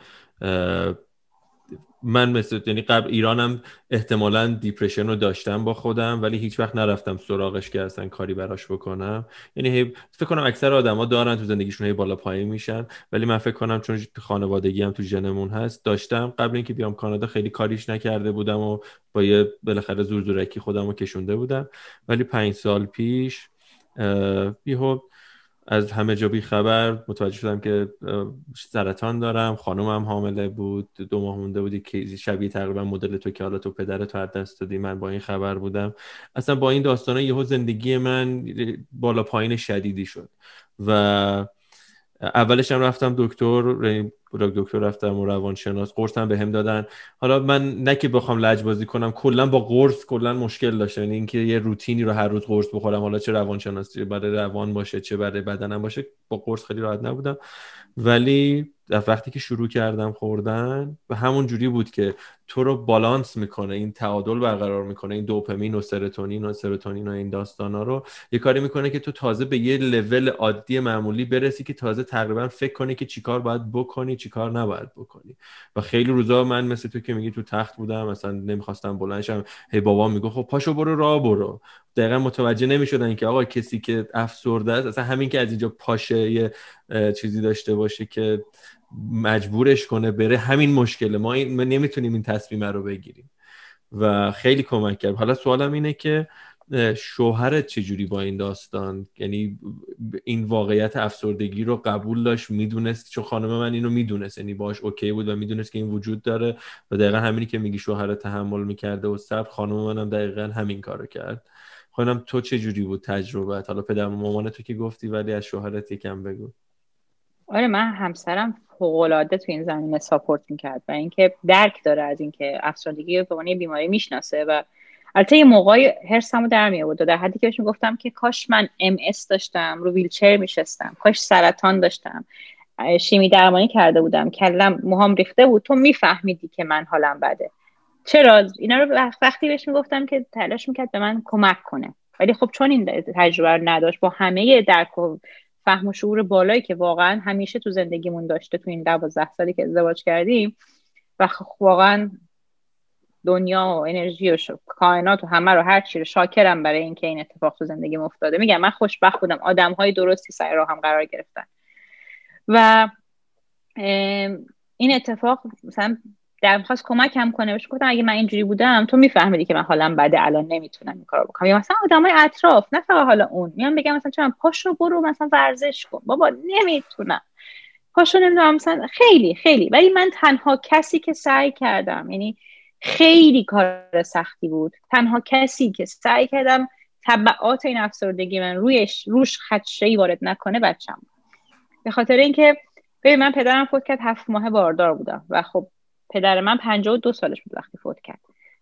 من مثل یعنی قبل ایرانم احتمالاً دیپرشن رو داشتم با خودم، ولی هیچ وقت نرفتم سراغش که اصلا کاری براش بکنم. یعنی فکر کنم اکثر آدما دارن تو زندگیشون هی بالا پایین میشن، ولی من فکر کنم چون خانوادگی هم تو ژنمون هست داشتم. قبل اینکه بیام کانادا خیلی کاریش نکرده بودم و با یه بالاخره زور زورکی خودمو کشونده بودم، ولی پنج سال پیش یهو از همه جا بی خبر متوجه شدم که سرطان دارم. خانومم حامله بود، دو ماه مونده بودی که شبیه تقریبا مدل تو که حالا تو پدرت رو از دست دادی، من با این خبر بودم. اصلا با این داستانه یهو زندگی من بالا پایین شدیدی شد و اولش هم رفتم دکتر، دکتر رفتم و روانشناس، قرصم بهم دادن. حالا من نه که بخوام لجبازی کنم، کلا با قرص کلا مشکل داشتم، یعنی اینکه یه روتینی رو هر روز قرص بخورم، حالا چه روانشناسی برای روان باشه چه برای بدنم باشه، با قرص خیلی راحت نبودم. ولی وقتی که شروع کردم خوردن و همون جوری بود که تو رو بالانس میکنه، این تعادل برقرار میکنه، این دوپامین و سروتونین و سروتونین و این داستانا رو یه کاری میکنه که تو تازه به یه لول عادی معمولی برسی که تازه تقریبا فکر کنی که چیکار باید بکنی چیکار نباید بکنی. و خیلی روزا من مثل تو که میگی تو تخت بودم، مثلا نمیخواستم بلند شم، هی بابا میگه خب پاشو برو راه برو. دقیقاً متوجه نمیشدن که آقا کسی که افسرده است اصلا همین که از اینجا پاشه یه چیزی داشته باشه که مجبورش کنه بره، همین مشکله. ما, این ما نمیتونیم این تصمیم رو بگیریم و خیلی کمک کرد. حالا سوالم اینه که شوهرت چجوری با این داستان، یعنی این واقعیت افسردگی رو قبول داشت، میدونست؟ چون خانم من اینو میدونست، یعنی باش اوکی بود و میدونست که این وجود داره و دقیقا همینی که میگی شوهرت تحمل میکرده و صبر، خانم منم دقیقا همین کارو کرد. خانم تو چجوری بود تجربت؟ حالا پدر و مامان تو که گفتی، ولی از شوهرت یکم بگو. آره من همسرم فوق‌العاده تو این زمینه ساپورت میکرد و اینکه درک داره از اینکه افسردگی به عنوان بیماری میشناسه و البته یه موقعی حرصمو در می آورد، در حدی که بهش میگفتم که کاش من ام اس داشتم، رو ویلچر میشستم، کاش سرطان داشتم، شیمی درمانی کرده بودم، کلم موهام ریخته بود، تو میفهمیدی که من حالم بده. چرا اینا رو وقتی بهش میگفتم که تلاش میکرد به من کمک کنه، ولی خب چون این تجربه رو نداشت با همه درک و فهم و شعور بالایی که واقعا همیشه تو زندگیمون داشته تو این دوازده سالی که ازدواج کردیم و واقعا دنیا و انرژی و کائنات و همه رو هر چی رو شاکرم برای اینکه این اتفاق تو زندگیم افتاده. میگم من خوشبخت بودم، آدم‌های درستی سر راهم قرار گرفتن و این اتفاق مثلا در خواست کمکم کنه. بهش گفتم اگه من اینجوری بودم تو میفهمیدی که من حالم بده، الان نمیتونم این کارو بکنم. یا مثلا آدمای اطراف، نه فقط حالا اون، میام بگم مثلا چرا پاشو برو مثلا ورزش کن، بابا نمیتونم، پاشو نمیدونم مثلا خیلی خیلی. ولی من تنها کسی که سعی کردم، یعنی خیلی کار سختی بود، تنها کسی که سعی کردم تبعات این افسردگی من رویش روش خدشه‌ای وارد نکنه بچه‌م. به خاطر اینکه ببین من پدرم فوت کرد، هفت ماه باردار بودم و خب پدر من پنجاه و دو سالش بود وقتی فوت کرد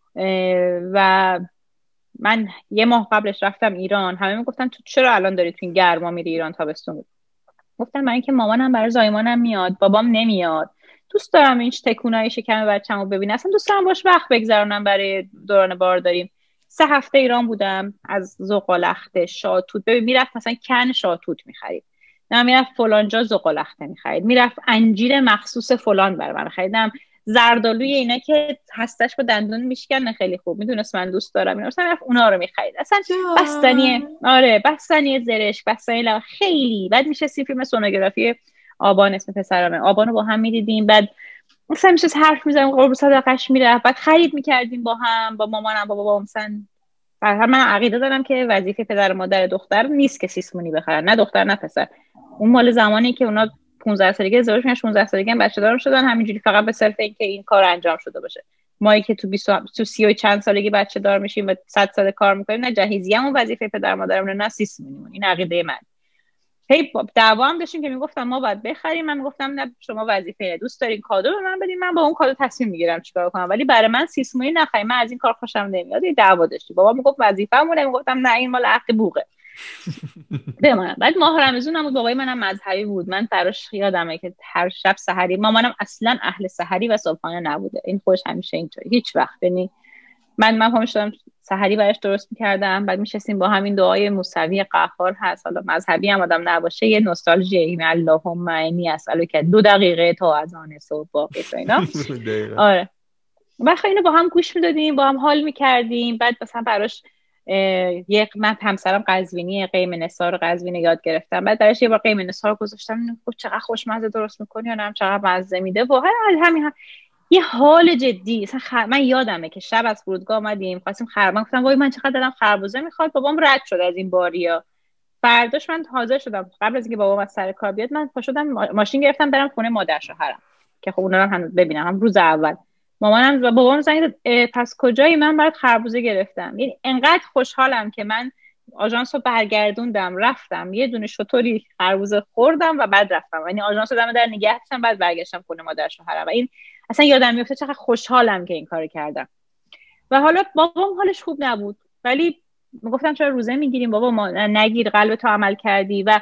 و من یه ماه قبلش رفتم ایران. همه میگفتن تو چرا الان داری تو این گرما میری ایران تابستون؟ گفتم من اینکه مامانم برای زایمانم میاد، بابام نمیاد، دوست دارم این تکونای شکم بچه‌مو ببینم، اصلا دوست دارم باش وقت بگذرونم برای دوران بارداریم. سه هفته ایران بودم، از زغالخته، شاتوت، ببین میرفت مثلا کن شاتوت میخرید، نه میرفت فلان جا زغالخته میخرید، میرفت انجیر مخصوص فلان برای من خریدم، زردالوی اینا که هستش با دندون میشکنه خیلی خوب، میدونست من دوست دارم اینا، مثلا اونا رو میخرید. اصلا بستنی، آره بستنی زرشک، بستنی لب، خیلی. بعد میشستیم فیلم سونوگرافی آبان، اسم پسرمه، آبانو با هم میدیدیم، بعد مثلا میشست حرف میزنیم، قرب صدقش میرفت، بعد خرید میکردیم با هم، با مامانم با بابام. مثلا من عقیده دارم که وظیفه پدر و مادر دختر نیست که سیسمونی بخرن، نه دختر نه پسر. اون مال زمانی که اونا پانزده سالگی ازدواج کردن، شانزده سالگی هم بچه دار شدن، همینجوری فقط به صرف اینکه این کار انجام شده باشه. ما که تو بیست تو سی و چند سالگی بچه دار میشیم و صد سال کار میکنیم، نه جهیزیه‌مون وظیفه پدر مادرمون، نه سیسمونیمون. این عقیده من. هی دعوا هم داشتیم که میگفتم ما باید بخریم، من میگفتم نه شما وظیفه، دوست دارین کادو به من بدین، من با اون کادو تصمیم میگیرم چیکار کنم، ولی برای من سیسمونی نخریم، من از این کار خوشم نمیاد. یه دعوا داشتیم، بابا میگفت وظیفه‌مونه، میگفتم نه این مال عقد بوقه بمونم. بعد ماه رمضان بود، بابای منم مذهبی بود، من براش یادمه که هر شب سحری، مامانم اصلا اهل سحری و صبحانه نبوده، این خوش همیشه اینطوری هیچ وقت نی. من من پامش دادم سحری براش درست می‌کردم، بعد می‌شستیم با همین دعای موسوی قهار هست، حالا مذهبی هم آدم نباشه یه نوستالژی، اللهم انی اسالک دو دقیقه تا اذان صبح باقی تو اینا. آره بعد اینو با هم گوش میدادیم، با هم حال می‌کردیم. بعد مثلا براش یک من همسرم قزوینی، قیم نثار قزوینی یاد گرفتم، بعد براش یه بار قیم نثار گذاشتم، چقدر خوشمزه درست می‌کنی، یا چقدر مزه میده. واقعا همین هم. یه حال جدی. خ... من یادمه که شب از فرودگاه اومدیم خواستیم خربزه، گفتم وای من چقدر دلم خربزه میخواد، بابام رد شد از این باریا. فرداش من حاضر شدم قبل از اینکه بابام از سر کار بیاد، من پا شدم ماشین گرفتم برم خونه مادر شوهرم که خب اونا رو هم ببینم. هم روز اول مامانم و بابام زنگ داد پس کجایی؟ من برات خربزه گرفتم. یعنی انقدر خوشحالم که من آژانس رو برگردوندم، رفتم یه دونه شطوری خربزه خوردم و بعد رفتم، یعنی آژانس رو دم در نگه داشتم، بعد برگشتم خونه مادر شوهرم. و این اصلا یادم میفته چقدر خوشحالم که این کارو کردم. و حالا بابام حالش خوب نبود، ولی میگفتم چرا روزه میگیریم بابا، ما نگیر، قلب تو عمل کردی. و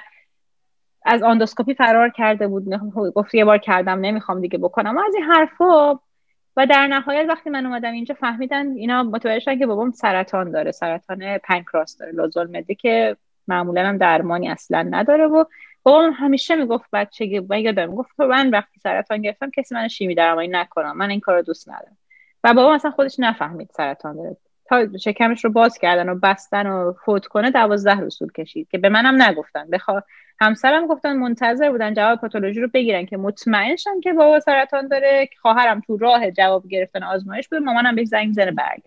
از اندوسکوپی فرار کرده بود، گفت یه بار کردم نمیخوام دیگه بکنم و از این حرفا. و در نهایت وقتی من اومدم اینجا فهمیدن اینا متوجه شدن که بابام سرطان داره، سرطان پنکراس داره، لوزالمعده، که معمولا هم درمانی اصلا نداره. و بابام همیشه میگفت بچگی من یادم میگفت من وقتی سرطان گرفتم کسی من شیمی درمانی نکنم، من این کارو دوست ندارم. و بابام اصلا خودش نفهمید سرطان داره تا شکمش رو باز کردن و بستن و فوت کنه دوازده روز طول کشید که به منم نگفتن. بخوا همسرم گفتن منتظر بودن جواب پاتولوژی رو بگیرن که مطمئن شن که بابا سرطان داره. خواهرم تو راه جواب گرفتن آزمایش بود، مامانم بهش زنگ زنه برگرد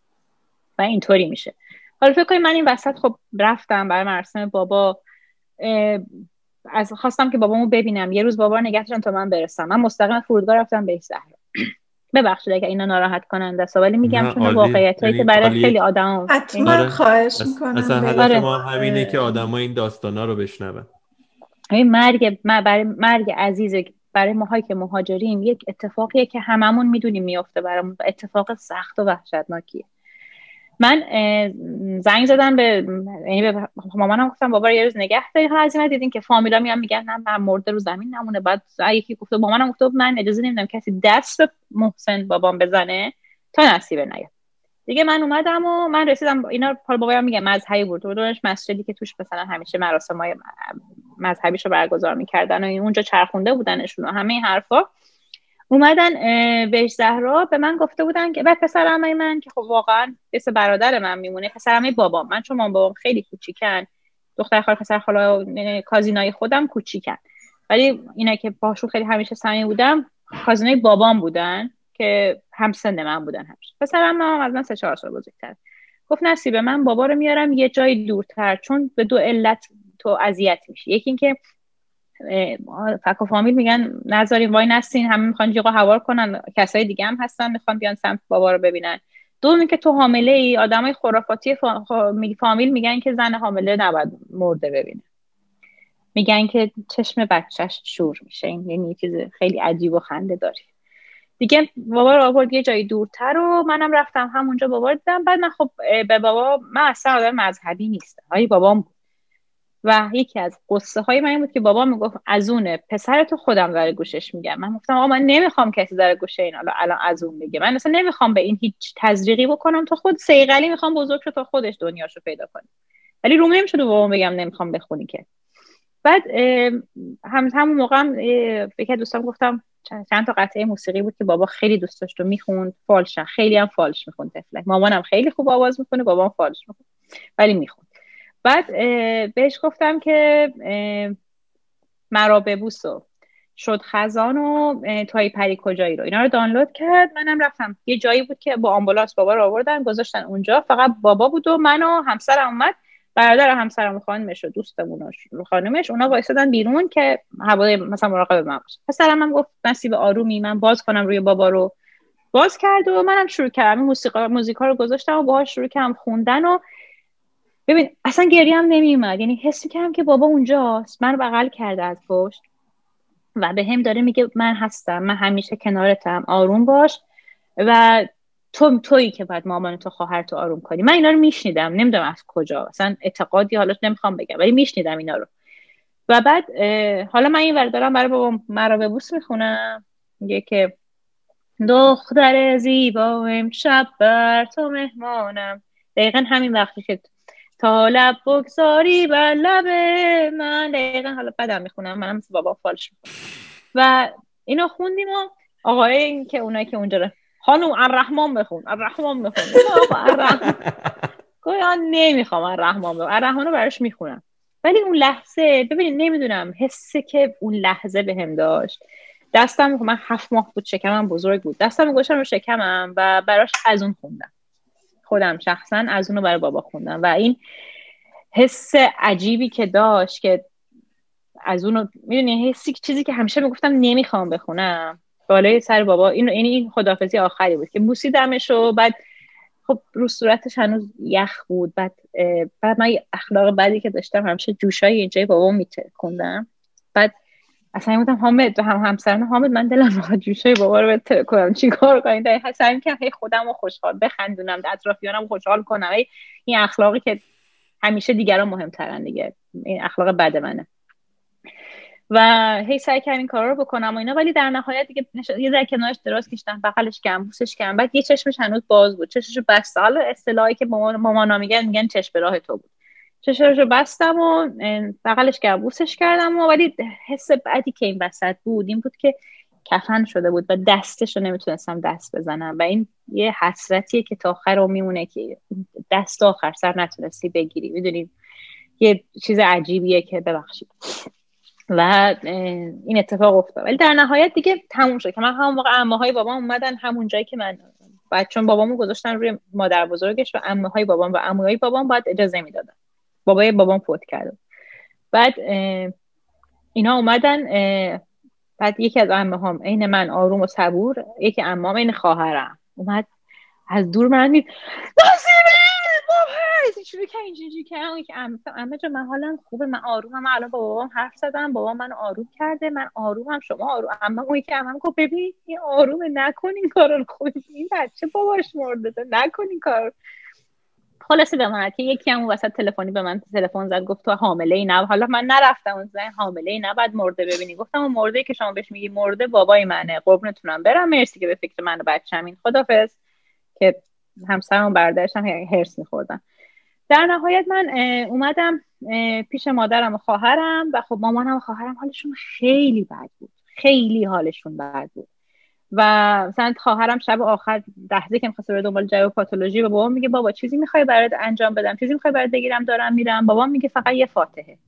و اینطوری میشه. حالا فکر کنید من این وسط خب رفتم برای مراسم بابا، از خواستم که بابامو ببینم، یه روز بابا رو نگه داشتم تا من برسم. من مستقیم فرودگاه رفتم به زهرا. ببخشید اگه اینا ناراحت کننده است، ولی میگم چون واقعیتایی که برای خیلی آدم حتما خواهش میکنم. اصلا هدف ما همینه که آدما این داستانا رو بشنون. این مرگ برای مرگ عزیز برای ماهایی که مهاجریم یک اتفاقیه که هممون میدونیم میفته برامون، اتفاق سخت و وحشتناکیه. من زنگ زدم به یعنی به مامانم، گفتم بابا یه روز نگه داری ها، از این دیدین که فامیلا میان میگن نه من مرده رو زمین نمونه. بعد یکی گفته مامانم گفته من اجازه نمیدم کسی دست به محسن بابام بزنه تا نصیبه نیاد. دیگه من اومدم و من رسیدم اینا، بابایم میگه مذهبی بود، دورش مسجدی که توش مثلا همیشه مراسمای مذهبیشو برگزار میکردن و اونجا چرخونده بودنشون و همه این حرفا. اومدن بهش زهرا به من گفته بودن که بعد پسرعمه من که خب واقعا مثل برادر من میمونه، پسرعمه بابام، من چون مام بابام خیلی کوچیکن، دختر خاله پسر خاله کازینای خودم کوچیکن، ولی اینا که باشون خیلی همیشه صمیمی بودم کازینای بابام بودن که همسن من بودن همیشه. پسرعمه هم از من سه چهار سال بزرگتر. گفت نصیبه من بابا رو میارم یه جای دورتر، چون به دو علت تو اذیت میشی. یکی این که فک و فامیل میگن نذارین وای نستین، همه میخوان جیغ و هوار کنن، کسای دیگه هم هستن میخوان بیان سمت بابا رو ببینن. دوم این که تو حامله ای، آدمای خرافاتی فا... فامیل میگن که زن حامله نباید مرده ببینه، میگن که چشم بچهش شور میشه. این یعنی چیز خیلی عجیب و خنده داره. دیگه بابا رو آورد یه جای دورتر و منم رفتم همونجا بابا رو دیدم. بعد من خب به بابا، من اصلا آدم مذهبی نیستم ولی بابام بود و یکی از قصه های من این بود که بابا میگفت از اونه پسر تو خودم داره گوشش میگم. من گفتم آقا من نمیخوام کسی داره گوشه این الان از اون بگه، من اصلا نمیخوام به این هیچ تزریقی بکنم، تو خود صیقلی میخوام بزرگ شو تا خودش دنیاشو پیدا کنه، ولی روم نمیشد بابا بگم نمیخوام بخونی که. بعد هم همون موقع هم یکی از دوستام گفتم چند تا قطعه موسیقی بود که بابا خیلی دوست داشت و میخوند، فالش خیلی هم فالش میخوند طفلک. مامانم خیلی خوب آواز میکنه، بابام فالش میخوند ولی میخوند. بعد بهش گفتم که مرا ببوس و شد خزان و تای پری کجایی رو اینا رو دانلود کرد. منم رفتم یه جایی بود که با آمبولانس بابا رو آوردن گذاشتن اونجا، فقط بابا بود و من و همسرم اومد، برادر همسرم خانمش و دوستمون و خانمش اونا وایسادن بیرون که هوای مثلا مراقب من باشه. پسرم هم گفت نصیب آرومی من باز کنم روی بابا رو، باز کرد و منم شروع کردم موسیقی موزیکا رو گذاشتم و باهاش شروع کردم خوندن و ببین اصلا گریه هم نمی اومد، یعنی حس می‌کردم که بابا اونجاست، من رو بغل کرده از پشت و به هم داره میگه من هستم، من همیشه کنارتم، آروم باش و تو تویی که باید مامان تو خواهر تو آروم کنی. من اینا رو میشنیدم، نمیدونم از کجا، اصلا اعتقادی حالا نمیخوام بگم ولی میشنیدم اینا رو. و بعد حالا من این ور دارم برای بابا مرا ببوس میخونم، میگه که دختر زیبا امشب بر تو مهمانم، دقیقا همین وقتی که تا لب بگذاری بر لب من، دقیقا حالا بعدم میخونم منم مثل بابا فالش میخونم و اینو خوندیم و آقای این که اونایی که اونجا خانم الرحمن بخون الرحمن بخون آقا الرحمن گویا نمیخوام الرحمن بخون، الرحمن رو براش میخونم. ولی اون لحظه ببینید نمیدونم حسی که اون لحظه بهم داشت، دستم من هفت ماه بود شکمم بزرگ بود، دستم گوشم رو شکمم و براش از اون خوندم، خودم شخصا از اونو برای بابا خوندم و این حس عجیبی که داشت که از اونو میدونی حسی چیزی که همیشه میگفتم نمیخوام بخونم بالای سر بابا، این این این خداحافظی آخری بود که بوسیدمش و بعد خب رو صورتش هنوز یخ بود. بعد بعد من اخلاق بدی که داشتم همیشه جوشای اینجای بابا میتکوندم. بعد اصلا میگفتم حامد هم همسرم حامد من دلم میخواد جوشای بابا رو بتره کنم، چیکار کنم؟ در حسابی که هی خودمو خوشحال بخندونم، اطرافیانم خوشحال کنم. این اخلاقی که همیشه دیگران مهمترن دیگه، این اخلاق بد منه و هی سعی کردم این کارا رو بکنم و اینا، ولی در نهایت دیگه نش... یه ذره کنارش دراز کشیدم، بغلش کردم، بوسش کردم. بعد یه چشمش هنوز باز بود، چشمشو بسته. حالا اصطلاحی که مامانا میگن میگن چشم به راه تو بود. چشمشو بستم و بغلش کردم، بوسش کردم و ولی حس بعدی که این وسط بود این بود که کفن شده بود و دستشو نمیتونستم دست بزنم و این یه حسرتیه که تا آخر رو میمونه که دست آخر سر نتونستی بگیری. میدونید یه چیز عجیبیه که ببخشید و این اتفاق افتاد. ولی در نهایت دیگه تموم شد که من همون موقع عمه‌های بابام اومدن همون جایی که من بعد چون بابامو گذاشتن روی مادر بزرگش و عمه‌های بابام و عموهای بابام باید اجازه میدادن، بابای بابام فوت کرد. بعد اینا اومدن، بعد یکی از عمه‌هام عین من آروم و صبور، یکی عمه‌ام عین خواهرم اومد از دور من دید نصیبه رئیسی شروع کرد اینجوری کردن که عمه جان من حالم خوبه، من آرومم، من الان با بابام حرف زدم، بابام منو آروم کرده، من آرومم، شما آروم. اما اون که عمم گفت ببین این آرومه، نکن این کارو، خود این بچه باباش مرده، نکن این کارو. خلاصه بماند که یکی هم وسط تلفنی به من تلفن زد گفت تو حامله ای نه. حالا من نرفتم اون زن حامله ای نباید مرده ببینی. گفتم اون مرده که شما بهش میگی مرده بابای منه، قربونتونم برم، مرسی که به فکر من و بچه‌مین، خدافظ. که همسرم برادرشم هرس می‌خوردن. در نهایت من اومدم پیش مادرم و خواهرم و خب مامانم و خواهرم حالشون خیلی بد بود، خیلی حالشون بد بود. و مثلا خواهرم شب آخر لحظه که می‌خواد بره دنبال جواب پاتولوژی و بابام میگه بابا چیزی می‌خوای برات انجام بدم، چیزی می‌خوای برات بگیرم، دارم میرم. بابام میگه فقط یه فاتحه.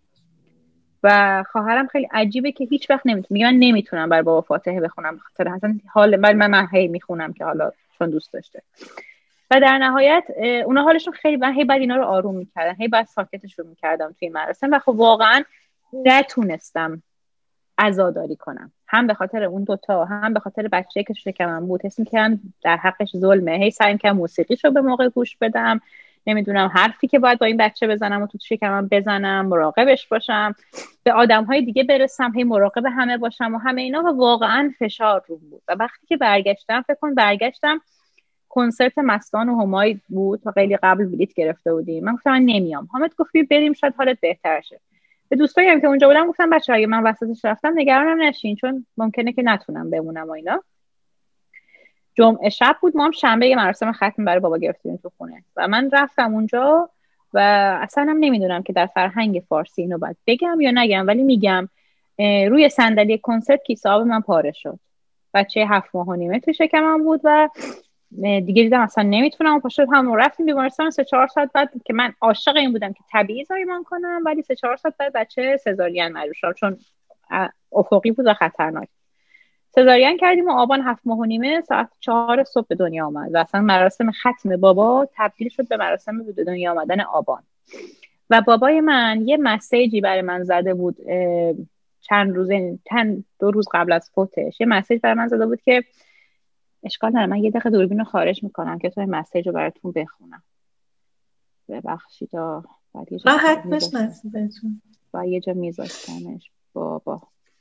و خواهرم خیلی عجیبه که هیچ وقت نمیتونه، میگه من نمیتونم برای بابا فاتحه بخونم بخاطر اصلا حال من من, من هی میخونم که حالا چون دوست داشته. و در نهایت اونا حالشون خیلی من هی بعد اینا رو آروم می‌کردن، هی بعد ساکتشون می‌کردم توی مراسم و خب واقعا نتونستم عزاداری کنم، هم به خاطر اون دوتا، هم به خاطر بچه‌ای که شکمم بود. حس می‌کردم در حقش ظلمه. هی سعی کردم موسیقیشو به موقع گوش بدم، نمیدونم حرفی که باید با این بچه بزنم و تو شکمم بزنم، مراقبش باشم، به آدم‌های دیگه برسم، هی مراقب همه باشم و همه اینا. و واقعا فشار روم بود. و وقتی که برگشتم، فکر کن برگشتم کنسرت مستان و همای بود و خیلی قبل بلیط گرفته بودیم. من گفتم من نمیام. حامد گفت بریم شاید حالت بهتر شه. به دوستایی هم که اونجا بودم گفتم بچه‌ها اگه من وسطش رفتم نگرانم نشین، چون ممکنه که نتونم بمونم و اینا. جمعه شب بود، ما هم شنبه یه مراسم ختم برای بابا گرفتیم تو خونه و من رفتم اونجا و اصلا هم نمیدونم که در فرهنگ فارسی اینو باید بگم یا نگم، ولی میگم روی صندلی کنسرت کیسه آب من پاره شد. بچه هفت ماه و نیمه تو شکمم بود و دیگه دیدم اصلا نمیتونم. پاشو هم رفتیم بیمارستان. سه چهار ساعت بعد که من عاشق این بودم که طبیعی زایمان کنم، ولی سه چهار ساعت بعد بچه سزارین معلوم شد چون افقی بود و خطرناک. سزارین کردیم و آبان هفت ماه و نیمه ساعت چهار صبح به دنیا آمد و اصلا مراسم ختم بابا تبدیل شد به مراسم به دنیا آمدن آبان. و بابای من یه مسیجی برای من زده بود چند روز چند دو روز قبل از فوتش، یه مسیج برای من زده بود که اشکال نداره من یه دقیقه دوربین رو خارج میکنم که تو این مسیج رو براتون بخونم. ببخشید بعد یه جا راحت باش نصیبتون و یه جا میذاشتمش. بابا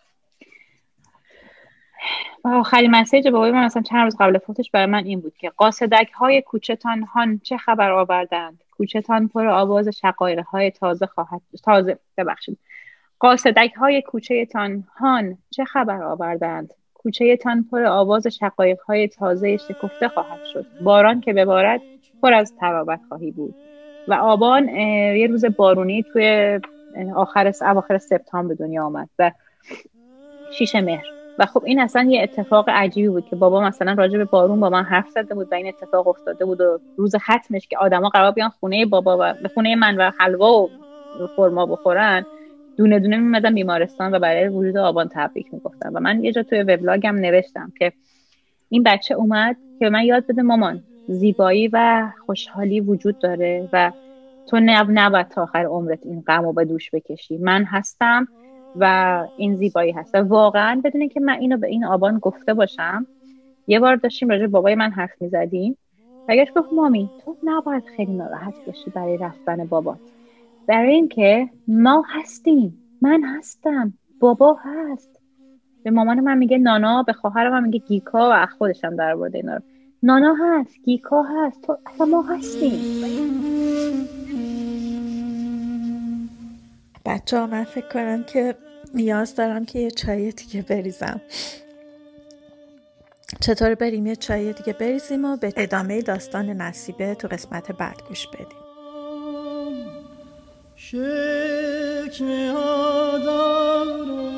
و آخرین مسیج بابای من مثلا چند روز قبل فوتش برای من این بود که قاصدک های کوچه‌تان هان چه خبر آوردند، کوچه‌تان پر آواز شقایق های تازه خواهد تازه ببخشید قاصدک های کوچه‌تان هان چه خبر آوردند، کوچه تان پر آواز شقایق های تازه شکفته خواهد شد، باران که ببارد پر از تراوت خواهی بود. و آبان یه روز بارونی توی آخر اواخر سپتامبر به دنیا آمد و شیش مهر. و خب این اصلا یه اتفاق عجیبی بود که بابا مثلا راجع به بارون با من حرف زده بود و این اتفاق افتاده بود و روز ختمش که آدما قرار بیان خونه بابا و به خونه من و حلوا و خرما بخورن، دونه دونه میمدن بیمارستان و برای وجود آبان تبریک میگفتن. و من یه جا توی وبلاگم نوشتم که این بچه اومد که من یاد بده مامان زیبایی و خوشحالی وجود داره و تو نباید تا آخر عمرت این غم رو به دوش بکشی. من هستم و این زیبایی هست. و واقعا بدونی که من اینو به این آبان گفته باشم. یه بار داشتیم راجع بابای من حرف میزدیم و گفت مامی تو نباید خیلی ناراحت باشی برای رفتن بابات، برای اینکه ما هستیم، من هستم، بابا هست. به مامان من میگه نانا، به خواهر من میگه گیکا و خودشم در آورده اینا رو. نانا هست، گیکا هست، تو اصلا ما هستیم. بچه ها من فکر کنم که نیاز دارم که یه چای دیگه بریزم. چطور بریم یه چای دیگه بریزیم و به ادامه داستان نصیبه تو قسمت بعد گوش بدیم. شکم آدارم